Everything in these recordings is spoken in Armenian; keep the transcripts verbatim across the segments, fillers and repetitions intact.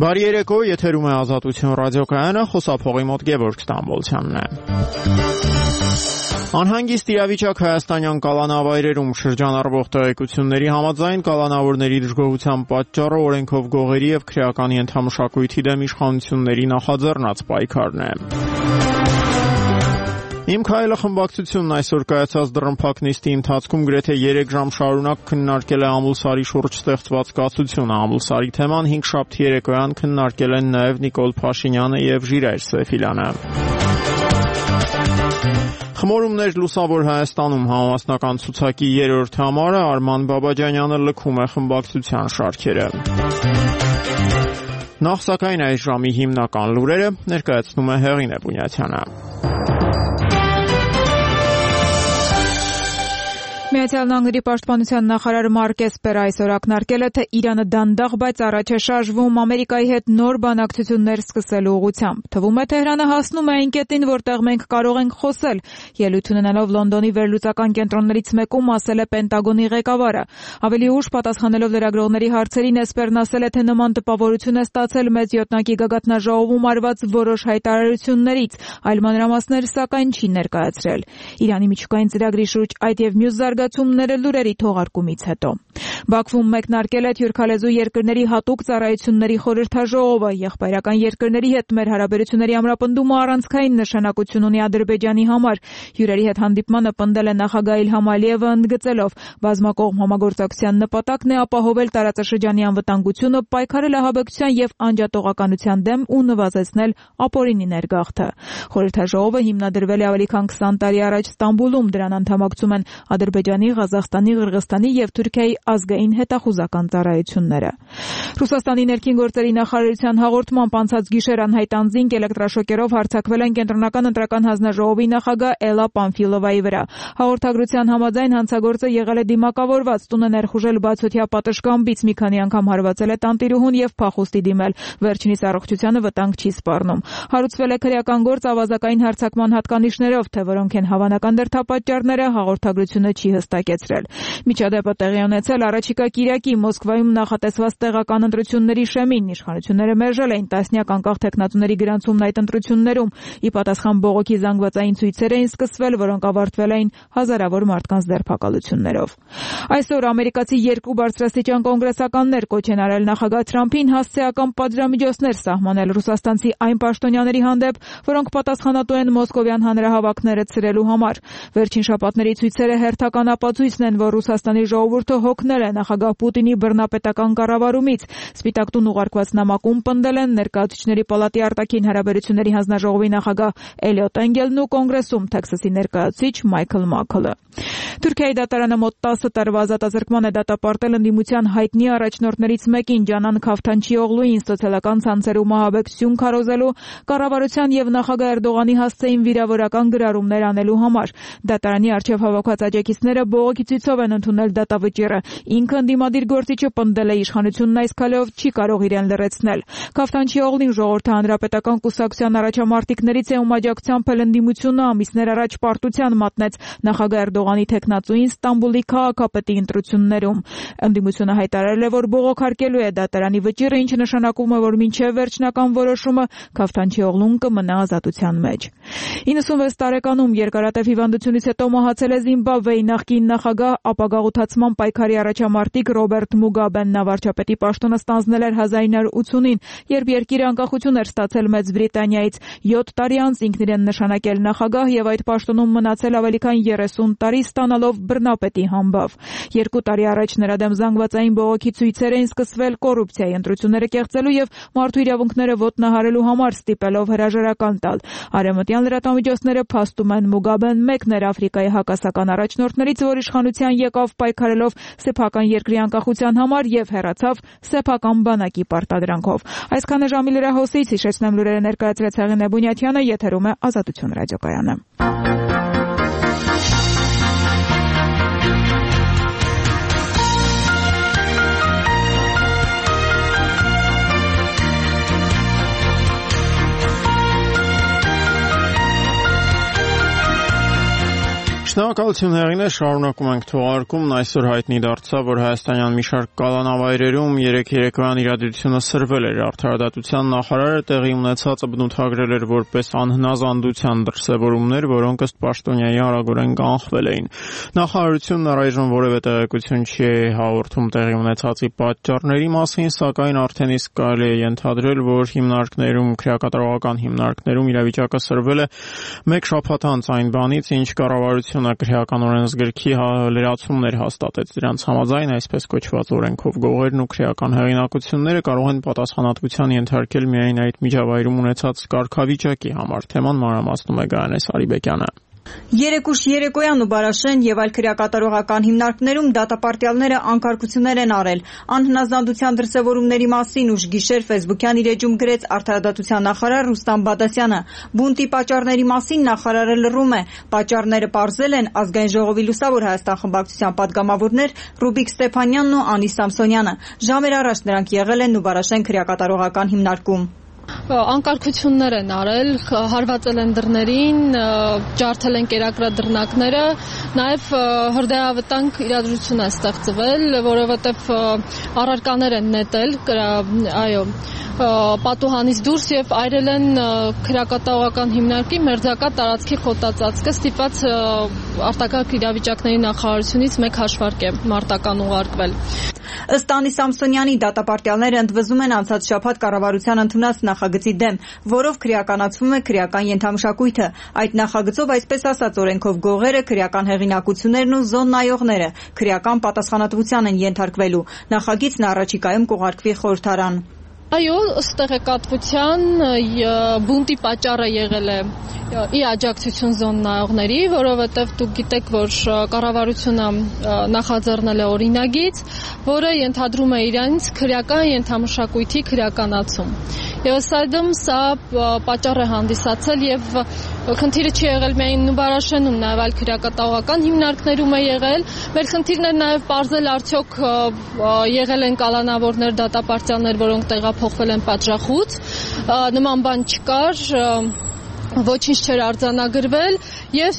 Բարի երեկո, եթերում է Ազատություն ռադիոկայանը, խոսափողի մոտ Գևորգ Ստամբոլցյանն է։ Անհանգիստ իրավիճակ հայաստանյան կալանավայրերում շրջանառվող տեղեկությունների համաձայն կալանավորների դժգոհության պատճառը օրենքով գողերի եւ քրեական ենթամշակույթի դեմ իշխանությունների նախաձեռնած պայքարն է։ Իմ քայլը խմբակցությունն այսօր կայացած դռնփակ նիստի ընթացքում գրեթե երեք ժամ շարունակ քննարկել է Ամուլսարի շուրջ ստեղծված կացությունը։ Ամուլսարի թեման հինգշաբթի երեկոյան քննարկել են նաև Նիկոլ Փաշինյանը եւ Ժիրայր Սեֆիլյանը։ Խմորումներ լուսավոր Հայաստանում համամասնական ցուցակի երրորդ համարը Արման Բաբաջանյանը լքում է խմբակցության շարքերը։ Նախ սակայն այս ժամի հիմնական լուրերը ներկայացնում է Հեղինե Բունյաթյանը։ Միացյալ Նահանգների պաշտպանության նախարար Մարկ Էսպերը այսօր ակնարկել է, թե Իրանը դանդաղ, բայց առաջ է շարժվում Ամերիկայի հետ նոր բանակցություններ սկսելու ուղղությամբ։ Թվում է Թեհրանը հասնում է այն կետին, որտեղ մենք կարող ենք խոսել, ելույթ ունենալով Լոնդոնի վերլուծական կենտրոններից մեկում ասել է Պենտագոնի ղեկավարը։ Ավելի ուշ պատասխանելով լրագրողների հարցերին Էսպերն ասել է, թե նման տպավորություն է ստացել մեծ յոթնակի գագաթնաժողովում արված որոշ հայտարարություններից, այլ մանրամասներ սակայն չի ներկայացրել։ Իրանի միջուկային ծրագրի շուրջ այդ եւ մյուս զարգացումները լուրերի թողարկումից հետո։ Բաքվում մեկնարկել է թյուրքալեզու երկրների հատուկ ծառայությունների խորհրդաժողովը։ Եղբայրական երկրների հետ մեր հարաբերությունների ամրապնդումը առանցքային նշանակություն ունի Ադրբեջանի համար։ Հյուրերի հետ հանդիպմանը պնդել է նախագահ Իլհամ Ալիևը, ընդգծելով բազմակողմ համագործակցության նպատակն է ապահովել տարածաշրջանի անվտանգությունը, պայքարել ահաբեկչության եւ անջատողականության դեմ ու նվազեցնել ապօրինի ներգաղթը։ Խորհրդաժողովը հիմնադրվել է ավելի քան քսան տարի առաջ Ստամբուլում։ Դրան անդամակցում են Ադրբեջանի, Ղազախստանի, Ղրղստանի եւ Թուրքիայի ազգային հետախուզական ծառայությունները։ Ռուսաստանի ներքին գործերի նախարարության հաղորդմամբ անցած գիշեր անհայտ անձինք էլեկտրաշոկերով հարձակվել են կենտրոնական ընտրական հանձնաժողովի նախագահ Էլա Պանֆիլովայի վրա։ Հաղորդագրության համաձայն հանցագործը եղել է դիմակավորված, տունը ներխուժել բացօթյա պատշգամբից, մի քանի անգամ հարվածել է տանտիրուհուն եւ փախուստի դիմել։ Վերջինիս առողջությանը վտանգ չի սպառնում։ Հարուցվել է քրեական գործ ավազակային հարձակման հատկանիշներով, թե որոնք են հավանական դրդապատճառները, հաղորդագրությունը չի հստակեցրել։ Միջադեպը տեղի ունեցել առաջիկա կիրակի Մոսկվայում նախատեսված տեղական ընտրությունների շեմին։ Իշխանությունները մերժել էին տասնյակ անկախ թեկնածուների գրանցումն այդ ընտրություններում։ Ի պատասխան բողոքի զանգվածային ցույցեր էին սկսվել, որոնք ավարտվել էին հազարավոր մարդկանց ձերբակալություններով։ Այսօր ամերիկացի երկու բարձրաստիճան կոնգրեսականներ կոչ են արել նախագահ Թրամփին հասցեական պատժամիջոցներ սահմանել ռուսաստանցի այն պաշտոնյաների հանդեպ, որոնք պատասխանատու են մոսկովյան հանրահավաքները ցրելու համար։ Վերջին շաբաթների ցույցերը հերթական ապացույցն են, որ Ռուսաստանի ժողովուրդը հոգնել է նախագահ Պուտինի բռնապետական կառավարումից։ Սպիտակ տուն ուղարկված նամակում պնդել են Ներկայացուցիչների պալատի արտաքին հարաբերությունների հանձնաժողովի նախագահ Էլիոտ Էնգելն ու Կոնգրեսում Թեքսասի ներկայացուցիչ Մայքլ Մաքլը։ Թուրքիայի դատարանը մոտ տասը տարվա ազատազրկման է դատապարտել ընդդիմության հայտնի առաջնորդներից մեկին Ջանան Քավթանչիօղլուին սոցիալական ցանցերում ահաբեկչություն քարոզելու, կառավարության եւ նախագահ Էրդողանի հասցեին վիրավորական գրառումներ անելու համար։ Դատարանի առջև հավաքված աջակիցները բողոքի ցույցով են ընդունել դատավճիռը։ Ինքը ընդդիմադիր գործիչը պնդել է իշխանությունն այս քայլով չի կարող իրեն լրացնել։ Քավթանչիօղլին ժողովրդի հանրապետական կուսակցության առաջամարտիկներից է, ում աջակցությամբ էլ ընդդիմությունը ամիսներ առաջ պարտության մատնեց նախագահ Էրդողանի թեկնածուին Ստամբուլի քաղաքապետի ընտրություններում։ Ընդդիմությունը հայտարարել է, որ բողոքարկելու է դատարանի վճիռը, ինչը նշանակում է, որ մինչև վերջնական որոշումը Քավթանչիօղլուն կմնա ազատության մեջ։ իննսունվեց տարեկանում երկարատև հիվանդությունից հետո մահացել է Զիմբաբվեի նախկին նախագահ, ապագա ութացման պայքարի առաջամարտիկ Ռոբերտ Մուգաբեն։ Նա վարչապետի պաշտոնը ստանձնել էր հազար ինը հարյուր ութունին, երբ երկիրը անկախություն էր ստացել Մեծ Բրիտանիայից։ յոթ տարի անց ինքն իրեն նշանակել նախագահ եւ այդ պաշտոնում մնացել ավելի քան երեսուն տարի, ստանալով բռնապետի համբավ։ Երկու տարի առաջ նրա դեմ զանգվածային բողոքի ցույցեր էին սկսվել կոռուպցիայի ընտրությունները կեղծելու եւ մարդու իրավունքները ոտնահարելու համար, ստիպելով հրաժարական տալ։ Արևմտյան լրատվամիջոցները փաստում են Մուգաբեն մեկն էր Աֆրիկայի հակասական առաջնորդներից, որ իշխանության եկավ պայքարելով սեփական երկրի անկախության համար եւ հեռացավ սեփական բանակի պարտադրանքով։ Այսքանը ժամի լրահոսից հիշեցնեմ լուրերը ներկայացրեց Հեղինե Բունյաթյանը, եթերում է Ազատություն ռադիոկայանը։ Շնորհակալություն հեղինե, շարունակում ենք թողարկումն, այսօր հայտնի դարձավ, որ հայաստանյան մի շարք կալանավայրերում երեկ երեկոյան իրադրությունը սրվել էր, արդարադատության նախարարը տեղի ունեցածը բնութագրել էր որպես անհնազանդության դրսևորումներ, որոնք ըստ պաշտոնյայի արագորեն կանխվել էին։ Նախարարությունն առայժմ որևէ տեղեկություն չի հաղորդում տեղի ունեցածի պատճառների մասին, սակայն արդեն իսկ կարելի է ենթադրել, որ հիմնարկներում, քրեակատարողական հիմնարկներում իրավիճակը սրվել է մեկ շաբաթ անց այն բանից, ինչ կառավարությունը քրեական օրենսգրքի լրացումներ հաստատեց դրանց համաձայն, այսպես կոչված օրենքով գողերն ու քրեական հեղինակությունները կարող են պատասխանատվության ենթարկել միայն այդ միջավայրում ունեցած կարգավիճակի համար։ Թեման մանրամասնում է Գայանես Արիբեկյանը։ Երեկուշ երեկոյան ու Բարաշեն եւ այլ քրեակատարողական հիմնարկներում դատապարտյալները անկարգություններ են արել։ Անհնազանդության դրսևորումների մասին ուշ գիշեր Facebook-յան իր էջում գրեց արդարադատության նախարար Ռուստամ Բադասյանը։ Բունտի պատճառների մասին նախարարը լռում է։ Պատճառները պարզել են Ազգային ժողովի Լուսավոր Հայաստան խմբակցության падգամավորներ Ռուբիկ Ստեփանյանն ու Անի Սամսոնյանը։ Ժամեր առաջ նրանք եղել են Նուբարաշեն քրեակատարողական հիմնարկում։ Անկարգություններ են արել, հարվածել են դռներին, ջարդել են կերակրադրնակները, նաև հրդեհավտանգ իրադրություն է ստեղծվել, որովհետև առարկաներ են նետել, այո, պատուհանից դուրս եւ այրել են քրեակատարողական հիմնարկի մերձակա տարածքի խոտածածկը, ստիպված արտակարգ իրավիճակների նախարարությունից մեկ հաշվարկ է մարտական ուղարկվել։ Ըստ Անի Սամսոնյանի դատապարտյալները ընդվզում են անցած շաբաթ կառավարության ընդունած նախագծի դեմ, որով քրեականացվում է քրեական ենթամշակույթը։ Այդ նախագծով, այսպես ասած, օրենքով գողերը, քրեական հեղինակություններն ու զոննայողները քրեական պատասխանատվության են ենթարկվելու։ Նախագիծն առաջիկայում կուղարկվի խորհրդարան։ Այո, ըստ տեղեկատվության բունտի պատճառը եղել է ի աջակցություն զոննայողների, որովհետև դուք գիտեք, որ կառավարությունը նախաձեռնել է օրինագիծ, որը ենթադրում է իրանց քրեական ենթամշակույթի քրեականացում։ Եվ ըստ այդմ սա պատճառ է հանդիսացել եւ խնդիրը չի եղել միայն Նուբարաշենում, նաեւ այլ քրեակատարողական հիմնարկներում է եղել։ Մեր խնդիրն է նաեւ պարզել արդյոք եղել են կալանավորներ, դատապարտյալներ, որոնք տեղափոխվել են պատժախուց։ Նման բան չկար, ոչինչ չէր արձանագրվել եւ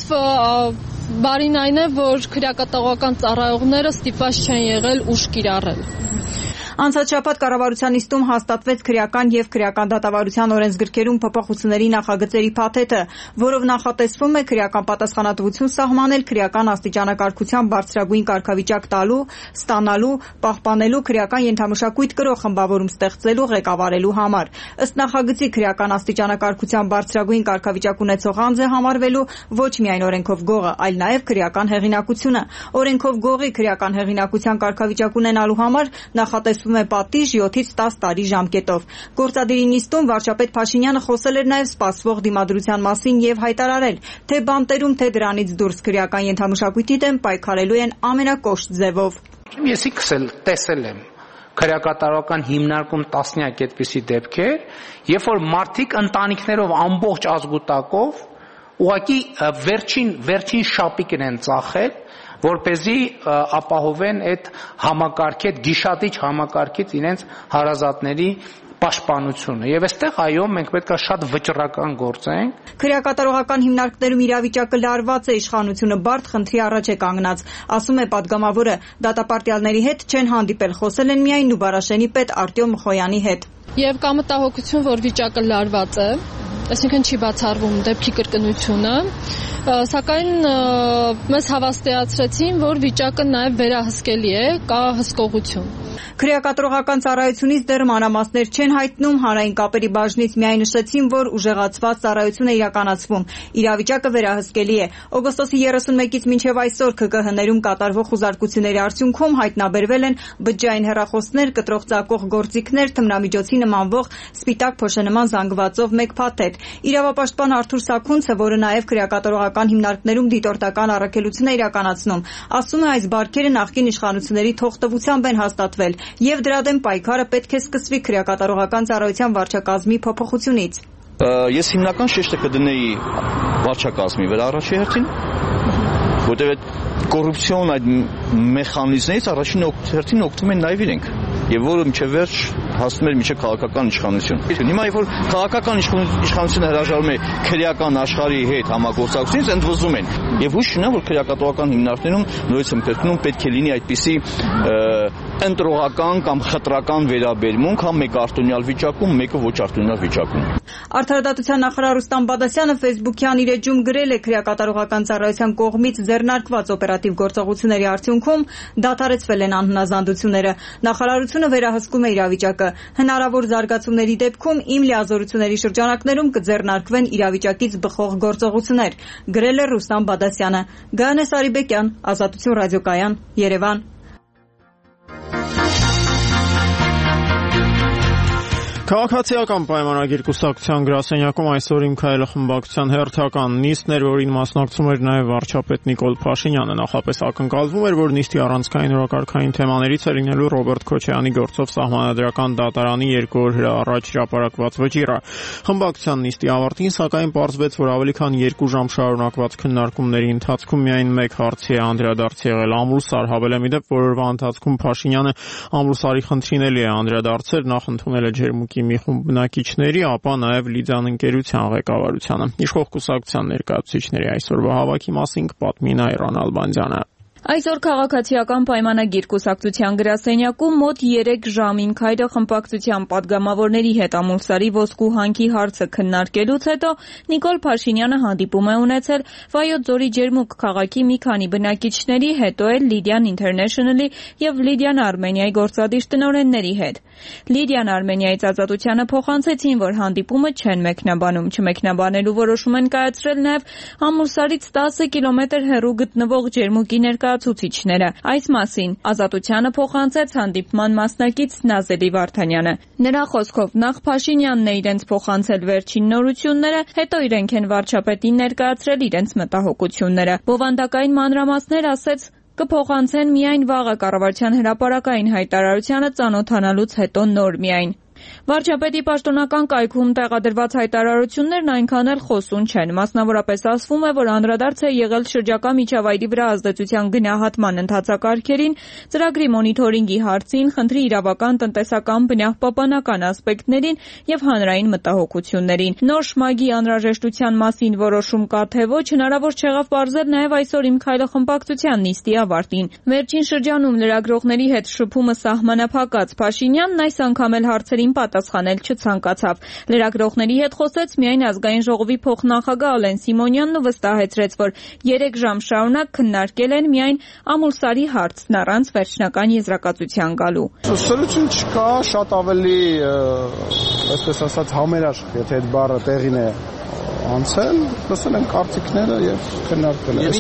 բարին այն է, որ քրեակատարողական ծառայողները ստիպված չեն եղել ուժ կիրառել։ Անցած շաբաթ կառավարության նիստում հաստատվեց քրեական եւ քրեական դատավարության օրենսգրքերում փոփոխությունների նախագծերի փաթեթը, որով նախատեսվում է քրեական պատասխանատվություն սահմանել քրեական աստիճանակարգության բարձրագույն կարգավիճակ տալու, ստանալու, պահպանելու քրեական ենթամշակույթ կրող խմբավորում ստեղծելու, ղեկավարելու համար։ Ըստ նախագծի քրեական աստիճանակարգության բարձրագույն կարգավիճակ ունեցող անձ է համարվելու ոչ միայն օրենքով գողը, այլ նաեւ քրեական հեղինակությունը։ Օրենքով գողի քրեական հեղինակության կարգավիճակ ունենալու համար նախատես է պատիժ յոթից տաս տարի ժամկետով։ Գործադիրի նիստում վարչապետ Փաշինյանը խոսել էր նաև սպասվող դիմադրության մասին եւ հայտարարել, թե բանտերում, թե դրանից դուրս քրեական ենթամշակույթի դեմ պայքարելու են ամենակոշտ ձևով։ Ես իքսել տեսել եմ քրեակատարողական հիմնարկում տասնյակ այդպիսի դեպքեր, երբ որ մարդիկ ընտանիքներով ամբողջ ազգուտակով ուղղակի վերջին վերջին շապիկն են ծախել, որպեսզի ապահովեն այդ համակարգի, այդ գիշատիչ համակարգից իրենց հարազատների պաշտպանությունը։ Եվ այստեղ այո, մենք պետք է շատ վճռական գործենք։ Քրեակատարողական հիմնարկներում իրավիճակը լարված է, իշխանությունը բարդ խնդրի առաջ է կանգնած, ասում է падգամավորը։ Դատապարտյալների հետ չեն հանդիպել, խոսել են միայն Նուբարաշենի պետ Արտյոմ Մխոյանի հետ։ Եվ կա մտահոգություն, որ վիճակը լարված է, այսինքն չի բացառվում դեպքի կրկնությունը, սակայն մեզ հավաստիացրեցին, որ վիճակը նաև վերահսկելի է, կա հսկողություն։ Քրեակատարողական ծառայությունից դեռ մանրամասներ չեն հայտնում, հանրային կապերի բաժնից միայն նշեցին, որ ուժեղացված ծառայություն է իրականացվում։ Իրավիճակը վերահսկելի է։ Օգոստոսի երեսունմեկից մինչև այսօր K K H-ներում կատարվող խուզարկությունների արդյունքում հայտնաբերվել են բջջային հեռախոսներ, կտրող ծակող գործիքներ, թմրամիջոցի նմանվող սպիտակ փոշենման զանգվածով մեկ փաթեթ։ Իրավապաշտպան Արթուր Սաքունցը, որը նաև քրեակատարողական հիմնարկներում դիտորդական առաքելություն է իրականացնում, ասում է, այս բարքերը նախկին իշխանությունների թողտվությամբ են հաստատվել եւ դրա դեմ պայքարը պետք է սկսվի քրեակատարողական ծառայության վարչակազմի փոփոխությունից։ Ես հիմնական շեշտը կդնեի վարչակազմի վրա առաջի հերթին, որտեղ այդ կոռուպցիոն այդ մեխանիզմներից առաջին հերթին օգտվում են նաև իրենք։ եւ որը մինչեւ վերջ հասնում էր մինչեւ քաղաքական իշխանություն։ Հիմա երբ որ քաղաքական իշխանությունը հրաժարվում է քրեական աշխարհի հետ համագործակցությունից, ընդվզում են։ Եվ հույս չունեմ, որ քրեակատվական հիմնարկներում նորից եմ կրկնում պետք է լինի այդպիսի ընտրողական կամ խտրական վերաբերմունք, համ մեկը արտոնյալ վիճակում, մեկը ոչ արտոնյալ վիճակում։ Արդարադատության նախարար Ռուստամ Բադասյանը Facebook-յան իր էջում գրել է քրեակատարողական ծառայության կողմից ձեռնարկված օպերատիվ գործողությունների արդյունքում դադարեցվել են անհնազանդությունները։ Նախարարությունը վերահսկում է իրավիճակը։ Հնարավոր զարգացումների դեպքում իմ լիազորությունների շրջանակներում կձեռնարկվեն իրավիճակից բխող գործողություններ, գրել է Ռուստամ Բադասյանը։ Գայանե Սարիբեկյան, Ազատություն ռադիոկայան, Երևան։ Քաղաքացիական պայմանագիր կուսակցության գրասենյակում այսօր Իմ քայլը խմբակցության հերթական նիստն էր, որին մասնակցում էր նաև վարչապետ Նիկոլ Փաշինյանը։ Նախապես ակնկալվում էր, որ նիստի առանցքային օրակարգային թեմաներից է լինելու Ռոբերտ Քոչարյանի գործով սահմանադրական դատարանի երկու օր առաջ հրապարակված վճիռը։ Խմբակցության նիստի ավարտին, սակայն, պարզվեց, որ ավելի քան երկու ժամ շարունակված քննարկումների ընթացքում միայն մեկ հարցի է անդրադարձ եղել՝ Ամուլսար, հավելեմ ի դեպ, որ օրվա ընթացքում Փաշինյանը Ամուլսարի խնդրին էլի է անդրադարձել, նախ ընդունել է ջերմուկի մի խումբ բնակիչների, ապա նաև Լիդիան ընկերության ղեկավարությանը։ Իշխող կուսակցության ներկայացուցիչների այսօրվա հավաքի մասին կպատմի Նայրան Ալբանդյանը։ Այսօր քաղաքացիական պայմանագիր կուսակցության գրասենյակում մոտ երեք ժամ Իմ քայլը խմբակցության падգամավորների հետ Ամուլսարի ոսկու հանքի հարցը քննարկելուց հետո Նիկոլ Փաշինյանը հանդիպում է ունեցել Վայոց ձորի Ջերմուկ քաղաքի մի քանի բնակիչների, հետո էլ Լիդիան Ինթերնեշնլի եւ Լիդիան Արմենիայի գործադիր տնօրենների հետ։ Լիդիան Արմենիայից Ազատությանը փոխանցեցին, որ հանդիպումը չեն մեկնաբանում, չմեկնաբանելու որոշում են կայացրել նաև Ամուլսարից տասը կիլոմետր հեռու գտնվող Ջերմուկի ներկայացուցիչները։ Այս մասին Ազատությանը փոխանցեց հանդիպման մասնակից Նազելի Վարդանյանը։ Նրա խոսքով նախ Փաշինյանն է իրենց փոխանցել վերջին նորությունները, հետո իրենք են վարչապետին ներկայացրել իրենց մտահոգությունները։ Բովանդակային մանրամասներ ասեց կփոխանցեն միայն վաղը կառավարության հրապարակային հայտարարությանը ծանոթանալուց հետո նոր միայն։ Վարչապետի պաշտոնական կայքում տեղադրված հայտարարություններն այնքան էլ խոսուն չեն։ Մասնավորապես ասվում է, որ անդրադարձ է եղել շրջակա միջավայրի վրա ազդեցության գնահատման ընթացակարգերին, ծրագրի մոնիթորինգի հարցին, խնդրի իրավական, տնտեսական, բնապահպանական ասպեկտներին եւ հանրային մտահոգություններին։ Նոր շմագի անհրաժեշտության մասին որոշում կա թե ոչ, հնարավոր չեղավ պարզել նաեւ այսօր Իմ քայլը խմբակցության նիստի ավարտին։ Վերջին շրջանում լրագրողների հետ շփումը սահմանափակած Փաշինյանն այս անգամ էլ հարցերին պատասխանել չցանկացավ։ Լրագրողների հետ խոսեց միայն ազգային ժողովի փոխնախագահ Ալեն Սիմոնյանն ու վստահեցրեց, որ երեք ժամ շարունակ քննարկել են միայն Ամուլսարի հարցն առանց վերջնական եզրակացության գալու։ Սրություն չկա, շատ ավելի, այսպես ասած, համերաշխ, եթե այդ բառը տեղին է անցել, լսել են կարծիքները եւ քննարկել են։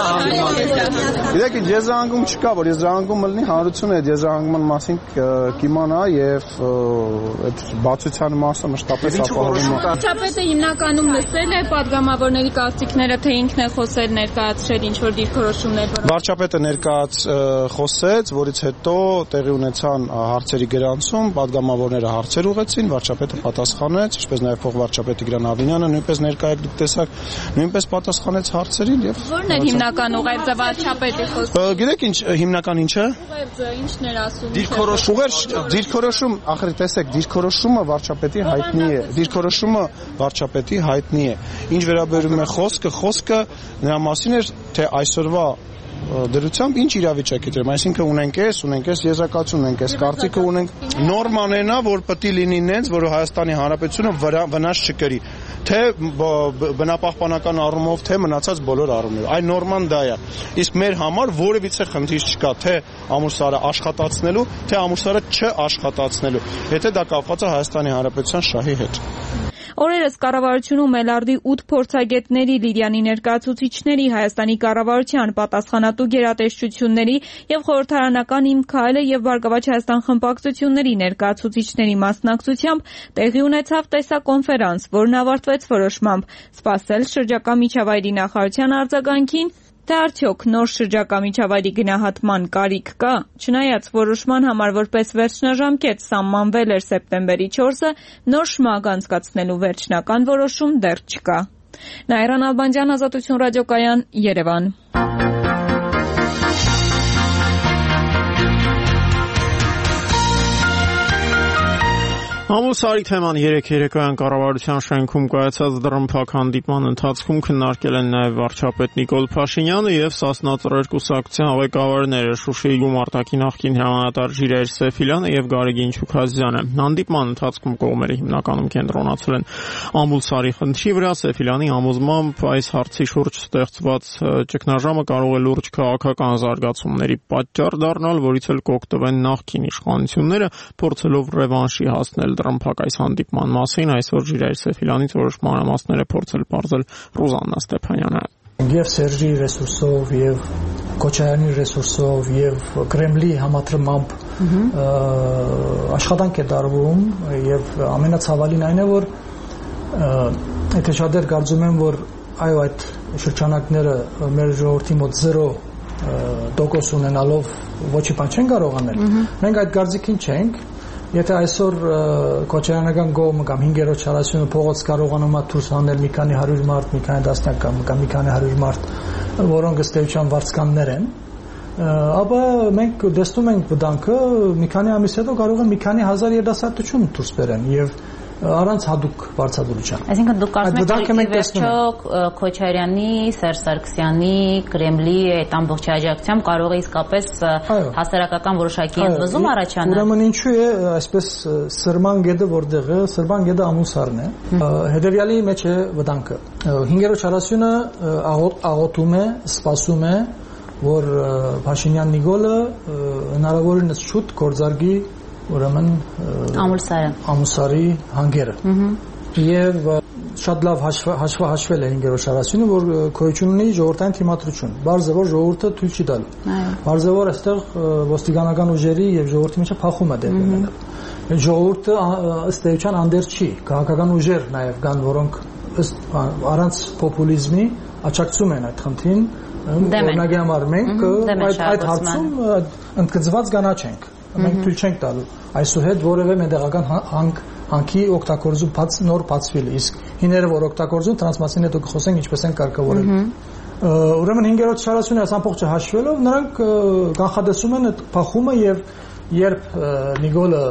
Գիտեք, եզրահանգում չկա, որ եզրահանգումը լինի հանրությունը այդ եզրահանգման մասին կիմանա եւ այդ բացության մասը մշտապես ապահովում է։ Վարչապետը հիմնականում լսել է падգամավորների կարծիքները, թե ինքն է խոսել, ներկայացրել ինչ որ դիրքորոշումներ։ Վարչապետը ներկայաց խոսեց, որից հետո տեղի ունեցան հարցերի գրանցում, падգամավորները հարցեր ուղղեցին, վարչապետը պատասխանեց, ինչպես նաեւ փոխվարչապետի Գրան Ավինյանը նույնպես ներկայ դուք տեսակ, նույնպես պատասխանեց հարցերին եւ Ո՞րն էր հիմնական ուղերձը վարչապետի խոսքը։ Գիտեք ինչ հիմնական ինչը։ Ուղերձը ինչն էր ասում։ Դիրքորոշում, դիրքորոշում, ախր տեսեք, դիրքորոշումը վարչապետի հայտնի է։ Դիրքորոշումը վարչապետի հայտնի է։ Ինչ վերաբերում է խոսքը, խոսքը նրա մասին էր, թե այսօրվա դրությամբ ինչ իրավիճակ է դրում, այսինքն ունենք էս, ունենք էս եզրակացություն, ունենք էս կարծիքը, ունենք նորմաներն է, որ պետք է լինի նենց, որ Հայաստանի Հանրապետությունը վնաս չկրի, թե բնապահպանական առումով, թե մնացած բոլոր առումներով։ Այն նորման դա է։ Իսկ մեր համար որևիցե խնդիր չկա, թե Ամուլսարը աշխատացնելու, թե Ամուլսարը չաշխատացնելու, եթե դա կապված է Հայաստանի Հանրապետության շահի հետ։ Օրերս կառավարությունում Մելարդի ութ փորձագետների, Լիդիանի ներկայացուցիչների, Հայաստանի կառավարության պատասխանատու գերատեսչությունների եւ խորհրդարանական Իմ քայլը եւ Բարգավաճ Հայաստան խմբակցությունների ներկայացուցիչների մասնակցությամբ տեղի ունեցավ տեսակոնֆերանս, որն ավարտվեց որոշմամբ սպասել շրջակա միջավայրի նախարարության արձագանքին, թե արդյոք նոր շրջակա միջավայրի գնահատման կարիք կա։ Չնայած որոշման համար որպես վերջնաժամկետ սահմանվել էր սեպտեմբերի չորսը, նոր շմագ անցկացնելու վերջնական որոշում դեռ չկա։ Նայրան Ալբանդյան, Ազատություն ռադիոկայան, Երևան։ Ամուսարի թեման երեք երեկոյան կառավարության շենքում կայացած դռնփակ հանդիպման ընթացքում քննարկել են նաև վարչապետ Նիկոլ Փաշինյանը եւ Սասնա ծռեր կուսակցության ղեկավարները Շուշիի գումարտակի նախկին հրամանատար Ժիրայր Սեֆիլյանը եւ Գարեգին Չուքազյանը։ Հանդիպման ընթացքում կողմերը հիմնականում կենտրոնացել են Ամուլսարի խնդրի վրա։ Սեֆիլյանի համոզմամբ այս հարցի շուրջ ստեղծված ճգնաժամը կարող է լուրջ քաղաքական զարգացումների պատճառ դառնալ, որից էլ կօգտվեն նախկին իշխանությունները, փորձելով ռևանշի հասնել դռնփակ այս հանդիպման մասին այսօր Ժիրայր Սեֆիլյանից որոշ մանրամասներ է փորձել բարձել Ռուզաննա Ստեփանյանը։ Եվ Սերժի ռեսուրսով եւ Քոչարյանի ռեսուրսով եւ Կրեմլի համատրմամբ աշխատանք է դարվում եւ ամենացավալին այն է որ եթե շատեր կարծում են որ այո այդ շրջանակները մեր ժողովրդի մոտ զերո տոկոս ունենալով ոչի բան չեն կարող անել մենք այդ կարծիքին չենք եթե այսօր Քոչարյանական կողմը կամ հինգերորդ շարասյունը փողոց կարողանում է դուրս հանել մի քանի հարյուր մարդ, մի քանի տասնյակ կամ կամ մի քանի հարյուր մարդ, որոնք ըստ էության վարձկաններ են, ապա մենք տեսնում ենք վտանգը մի քանի ամիս հետո կարող են մի քանի հազար երիտասարդություն դուրս բերեն եւ առանց հadoop վարձատրության։ Այսինքն դուք կարծում եք վերջո Քոչարյանի, Սերժ Սարգսյանի, Կրեմլի այդ ամբողջ աջակցությամբ կարող է իսկապես հասարակական որոշակի ընդվզում առաջանալ։ Ուրեմն ինչու է այսպես սրման գետը որտեղ է, սրման գետը Ամուսարն է։ Հետևյալի մեջ է վտանգը։ հինգերորդ շարասյունը աղոթում է, սպասում է, որ Փաշինյան Նիկոլը հնարավորինս շուտ գործարկի ուրեմն Ամուլսարը Ամուսարի հանգերը եւ շատ լավ հաշվա հաշվել է հինգերորդ շարասյունը որ քոյություն ունի ժողովրդային թիմադրություն բարձր որ ժողովուրդը թույլ չի տալու բարձր որ այստեղ ոստիկանական ուժերի եւ ժողովրդի միջեւ փախում է դեպի ունենալ ժողովուրդը ըստ էության անդեր չի քաղաքական ուժեր նաեւ կան որոնք ըստ առանց պոպուլիզմի աջակցում են այդ խնդրին օրինակի համար մենք այդ այդ հարցում ընդգծված կանաչ ենք մենք թույլ չենք տալու այսուհետ որևէ մեդեղական հանք հանքի օգտագործում բաց նոր բացվիլ իսկ հիները որ օգտագործում դրանց մասին հետո կխոսենք ինչպես են կարգավորել ուրեմն հինգերորդ շարասյունի այս ամբողջը հաշվելով նրանք կանխատեսում են այդ փախումը եւ երբ Նիկոլը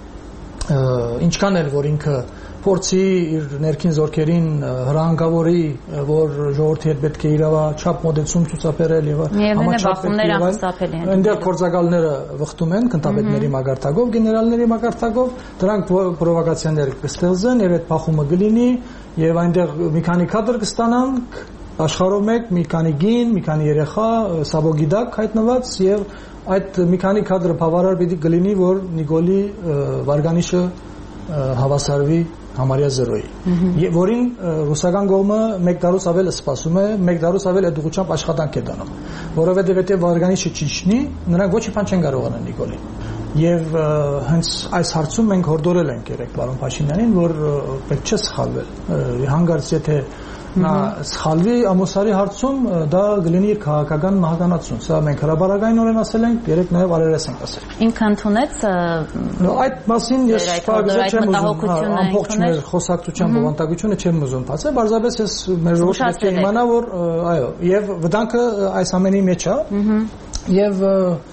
ինչքան էլ որ ինքը փորձի իր ներքին զորքերին հրահանգավորի որ ժողովրդի հետ պետք է իրավաչափ մոտեցում ցուցաբերել եւ համաչափ այնտեղ կորցակալները վխտում են կնտապետների մագարտակով գեներալների մագարտակով դրանք պրովոկացիաներ կստեղծեն եւ այդ փախումը կլինի եւ այնտեղ մի քանի կադր կստանանք աշխարհով մեկ մի քանի գին մի քանի երեխա սաբոգիդակ հայտնված եւ այդ մի քանի կադրը բավարար պիտի կլինի որ Նիկոլի վարգանիշը հավասարվի համարյա զրոյի որին ռուսական կողմը մեկ տարուց ավել սպասում է մեկ տարուց ավել այդ ուղղությամբ աշխատանք է դնում որովհետեւ եթե վարգանիշը ճիշտնի նրանք ոչ մի բան չեն կարող անել Նիկոլին եւ հենց այս հարցում մենք հորդորել ենք երեք պարոն Փաշինյանին որ պետք չէ սխալվել հանգարց եթե նա սխալվի Ամուսարի հարցում դա գլինի իր քաղաքական մահկանացուն սա մենք հրաբարակայինորեն ասել ենք երեք նաև արերես ենք ասել ինքը ընդունեց այդ մասին ես շփագծել չեմ ուզում ամբողջ մեր խոսակցության բովանդակությունը չեմ ուզում բացել բարձրապես ես մեր ժողովրդի իմանա որ այո եւ վտանգը այս ամենի մեջ է եւ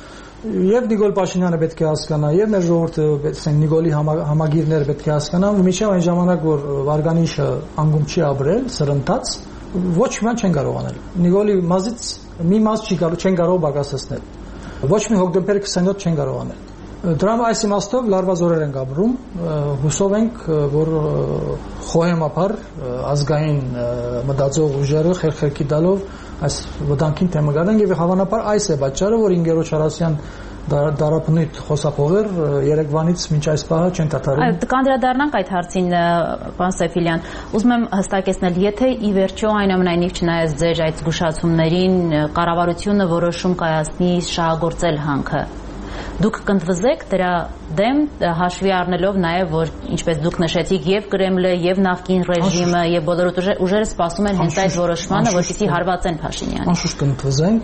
Եվ Նիկոլ Փաշինյանը պետք է հասկանա, եւ մեր ժողովուրդը, ասենք Նիկոլի համագիրները պետք է հասկանան, մինչեւ այն ժամանակ որ վարգանիշը անգում չի ապրել, սրընթաց, ոչ մի բան չեն կարող անել։ Նիկոլի մազից մի մազ չի կարող, չեն կարող բագասեցնել։ Ոչ մի հոկտեմբեր քսանյոթ չեն կարող անել։ Դրամ այս իմաստով լարված օրեր ենք ապրում, հուսով ենք, որ խոհեմապար ազգային մտածող ուժերը խերխերքի տալով այս վտանգին թեմը գանեն եւ հավանաբար այս է պատճառը որ հինգերորդ շարասյան դարապնույթ խոսափողեր երեկվանից մինչ այս պահը չեն դադարում։ Կանդրադառնանք այդ հարցին, պարոն Սեֆիլյան, ուզում եմ հստակեցնել, եթե ի վերջո այնուամենայնիվ չնայած ձեր այդ զգուշացումներին կառավարությունը որոշում կայացնի շահագործել հանքը, դուք կընդվզեք դրա դեմ հաշվի առնելով նաև որ ինչպես դուք նշեցիք եւ Կրեմլը եւ նախկին ռեժիմը եւ բոլոր ուժերը սպասում են հենց այդ որոշմանը որպեսզի հարվածեն Փաշինյանին։ Անշուշտ կընդվզենք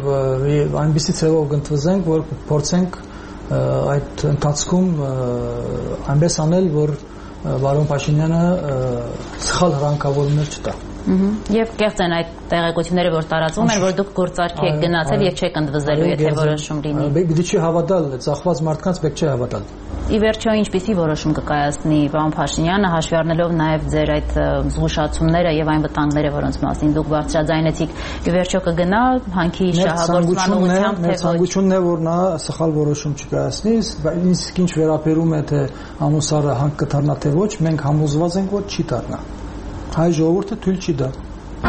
եւ այնպիսի ցեղով կընդվզենք որ փորձենք այդ ընթացքում այնպես անել որ պարոն Փաշինյանը սխալ հրանկավորումներ չտա։ Եվ կեղծ են այդ տեղեկությունները, որ տարածվում են, որ դուք գործարքի եք գնացել եւ չեք ընդվզելու, եթե որոշում լինի։ Պետք չի հավատալ, ծախված մարդկանց պետք չէ հավատալ։ Ի վերջո ինչպիսի որոշում կկայացնի պարոն Փաշինյանը, հաշվի առնելով նաև ձեր այդ զգուշացումները եւ այն վտանգները, որոնց մասին դուք բարձրաձայնեցիք, ի վերջո կգնա հանքի շահագործման ուղղությամբ, թե ոչ։ Ցանկությունն է, որ նա սխալ որոշում չկայացնի, իսկ ինչ վերաբերում է թե ամուսարը հանք կդառնա թե ոչ, մենք համոզված ենք, որ չի դառնա։ Հայ ժողովուրդը թույլ չի տա։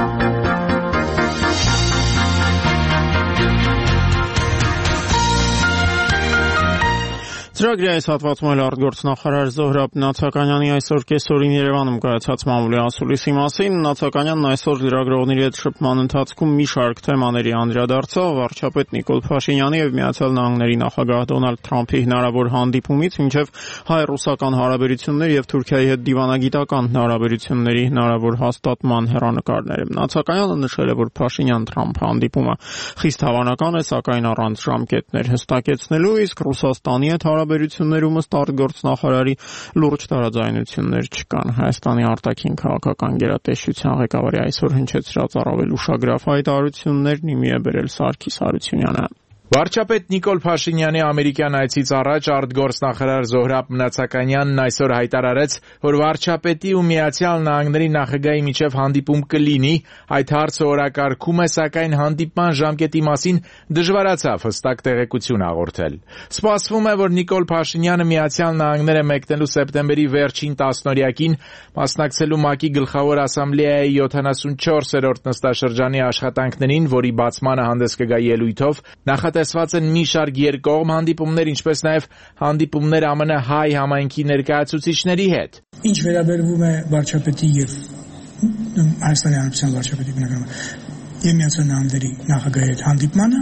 Ծրագրի այս հատվածում էլ արտգործնախարար Զոհրաբ Նացականյանի այսօր կեսօրին Երևանում կայացած մամուլի ասուլիսի մասին Նացականյանն այսօր լրագրողների հետ շփման ընթացքում մի շարք թեմաների անդրադարձավ վարչապետ Նիկոլ Փաշինյանի եւ Միացյալ Նահանգների նախագահ Դոնալդ Թրամփի հնարավոր հանդիպումից մինչեւ հայ-ռուսական հարաբերություններ եւ Թուրքիայի հետ դիվանագիտական հարաբերությունների հնարավոր հաստատման հեռանկարները։ Նացականյանը նշել է, որ Փաշինյան-Թրամփ հանդիպումը խիստ հավանական է, սակայն առանց ժամկետներ հստակեցնելու, իսկ Ռուսաստանի հետ հարաբերություններում ըստ արտգործնախարարի լուրջ տարաձայնություններ չկան։ Հայաստանի արտաքին քաղաքական գերատեսչության ղեկավարի այսօր հնչեցրած առավել ուշագրավ հայտարարություններն իմի է բերել Սարգիս Հարությունյանը։ Վարչապետ Նիկոլ Փաշինյանի ամերիկյան այցից առաջ արտգործնախարար Զոհրաբ Նացականյանն այսօր հայտարարեց, որ վարչապետի ու Միացյալ Նահանգների նախագահի միջև հանդիպում կլինի, այդ հարցը օրակարգում է, սակայն հանդիպման ժամկետի մասին դժվարացավ հստակ տեղեկություն հաղորդել։ Սպասվում է, որ Նիկոլ Փաշինյանը Միացյալ Նահանգները մեկնելու սեպտեմբերի վերջին տասնօրյակին մասնակցելու ՄԱԿ-ի գլխավոր ասամբլեայի յոթանասունչորսերորդ նստաշրջանի աշխատանքներին, որի բացմանը հանդես կգա ելույթով, նախատեսված են մի շարք երկկողմ հանդիպումներ, ինչպես նաև հանդիպումներ ԱՄՆ հայ համայնքի ներկայացուցիչների հետ։ Ինչ վերաբերվում է վարչապետի եւ Հայաստանի Հանրապետության վարչապետի բնականաբար եւ Միացյալ Նահանգների նախագահի հետ հանդիպմանը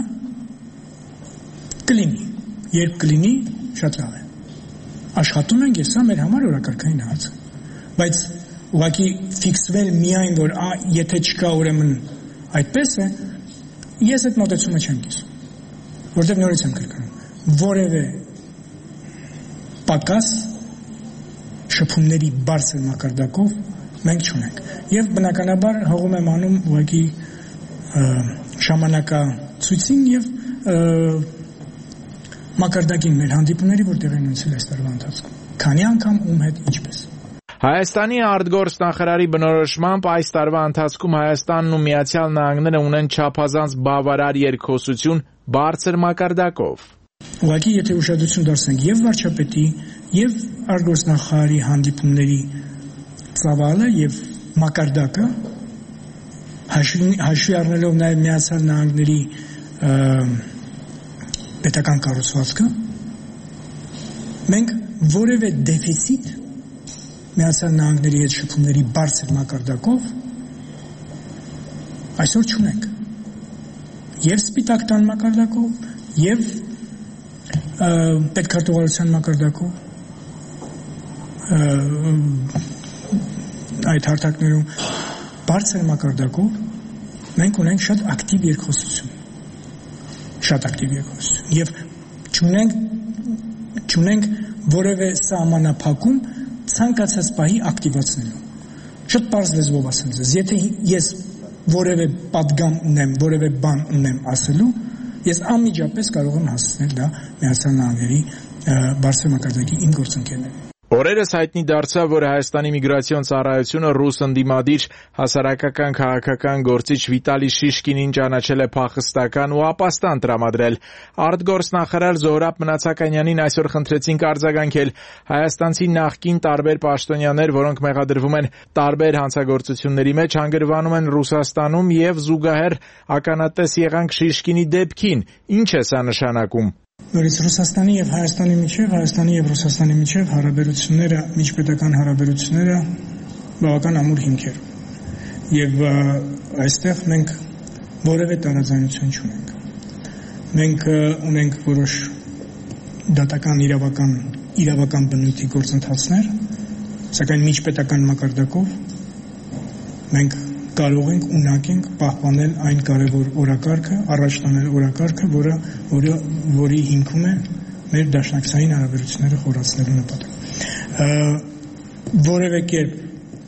կլինի, երբ կլինի, շատ լավ է։ Աշխատում ենք, եւ սա մեր համար օրակարգային հարց է։ Բայց ուղղակի ֆիքսվել միայն, որ ա, եթե չկա, ուրեմն այդպես է, ես այդ մոտեցումը չեմ կիսում։ Որտեղ նորից եմ կրկնում, որևէ պակաս շփումների բարձր մակարդակով մենք չունենք։ Եվ բնականաբար հողում եմ անում ուղղակի ժամանակացույցին եւ մակարդակին մեր հանդիպումների, որտեղ են ունեցել այս տարվա ընթացքում։ Քանի անգամ ում հետ ինչպես։ Հայաստանի արտգործնախարարի բնորոշմամբ այս տարվա ընթացքում Հայաստանն ու Միացյալ Նահանգները ունեն չափազանց բավարար երկխոսություն բարձր մակարդակով։ Ուղղակի եթե ուշադրություն դարձնենք եւ վարչապետի եւ արտգործնախարարի հանդիպումների ծավալը եւ մակարդակը, հաշվի առնելով նաեւ Միացյալ Նահանգների պետական կառուցվածքը, մենք որևէ դեֆիցիտ Միացյալ Նահանգների հետ շփումների բարձր մակարդակով այսօր չունենք։ Եվ սպիտակ տան մակարդակով, եւ պետքարտուղարության մակարդակով այդ հարթակներում բարձր մակարդակով մենք ունենք շատ ակտիվ երկխոսություն։ Շատ ակտիվ երկխոսություն։ Եվ չունենք չունենք որևէ սահմանափակում ցանկացած պահի ակտիվացնելու։ Շատ պարզ լեզվով ասեմ ձեզ, եթե ես որևէ պատգամ ունեմ, որևէ բան ունեմ ասելու, ես անմիջապես կարող եմ հասցնել դա Միացյալ Նահանգների բարձր մակարդակի իմ գործընկերներին։ Օրերս հայտնի դարձավ, որ Հայաստանի միգրացիոն ծառայությունը ռուս ընդդիմադիր հասարակական քաղաքական գործիչ Վիտալի Շիշկինին ճանաչել է փախստական ու ապաստան տրամադրել։ Արտգործնախարար Զոհրաբ Նացականյանին այսօր խնդրեցինք արձագանքել հայաստանցի նախկին տարբեր պաշտոնյաներ, որոնք մեղադրվում են տարբեր հանցագործությունների մեջ, հանգրվանում են Ռուսաստանում եւ զուգահեռ ականատես եղանք Շիշկինի դեպքին։ Ինչ է սա նշանակում։ Նորից Ռուսաստանի եւ Հայաստանի միջև, Հայաստանի եւ Ռուսաստանի միջև հարաբերությունները, միջպետական հարաբերությունները բավական ամուր հիմքեր։ Եվ այստեղ մենք որևէ տարաձայնություն չունենք։ Մենք ունենք որոշ դատական իրավական իրավական բնույթի գործընթացներ, սակայն միջպետական մակարդակով մենք կարող ենք ունակ ենք պահպանել այն կարևոր օրակարգը, առաջ տանել օրակարգը, որը որը որի հիմքում է մեր դաշնակցային հարաբերությունները խորացնելու նպատակը։ Որևէ կերպ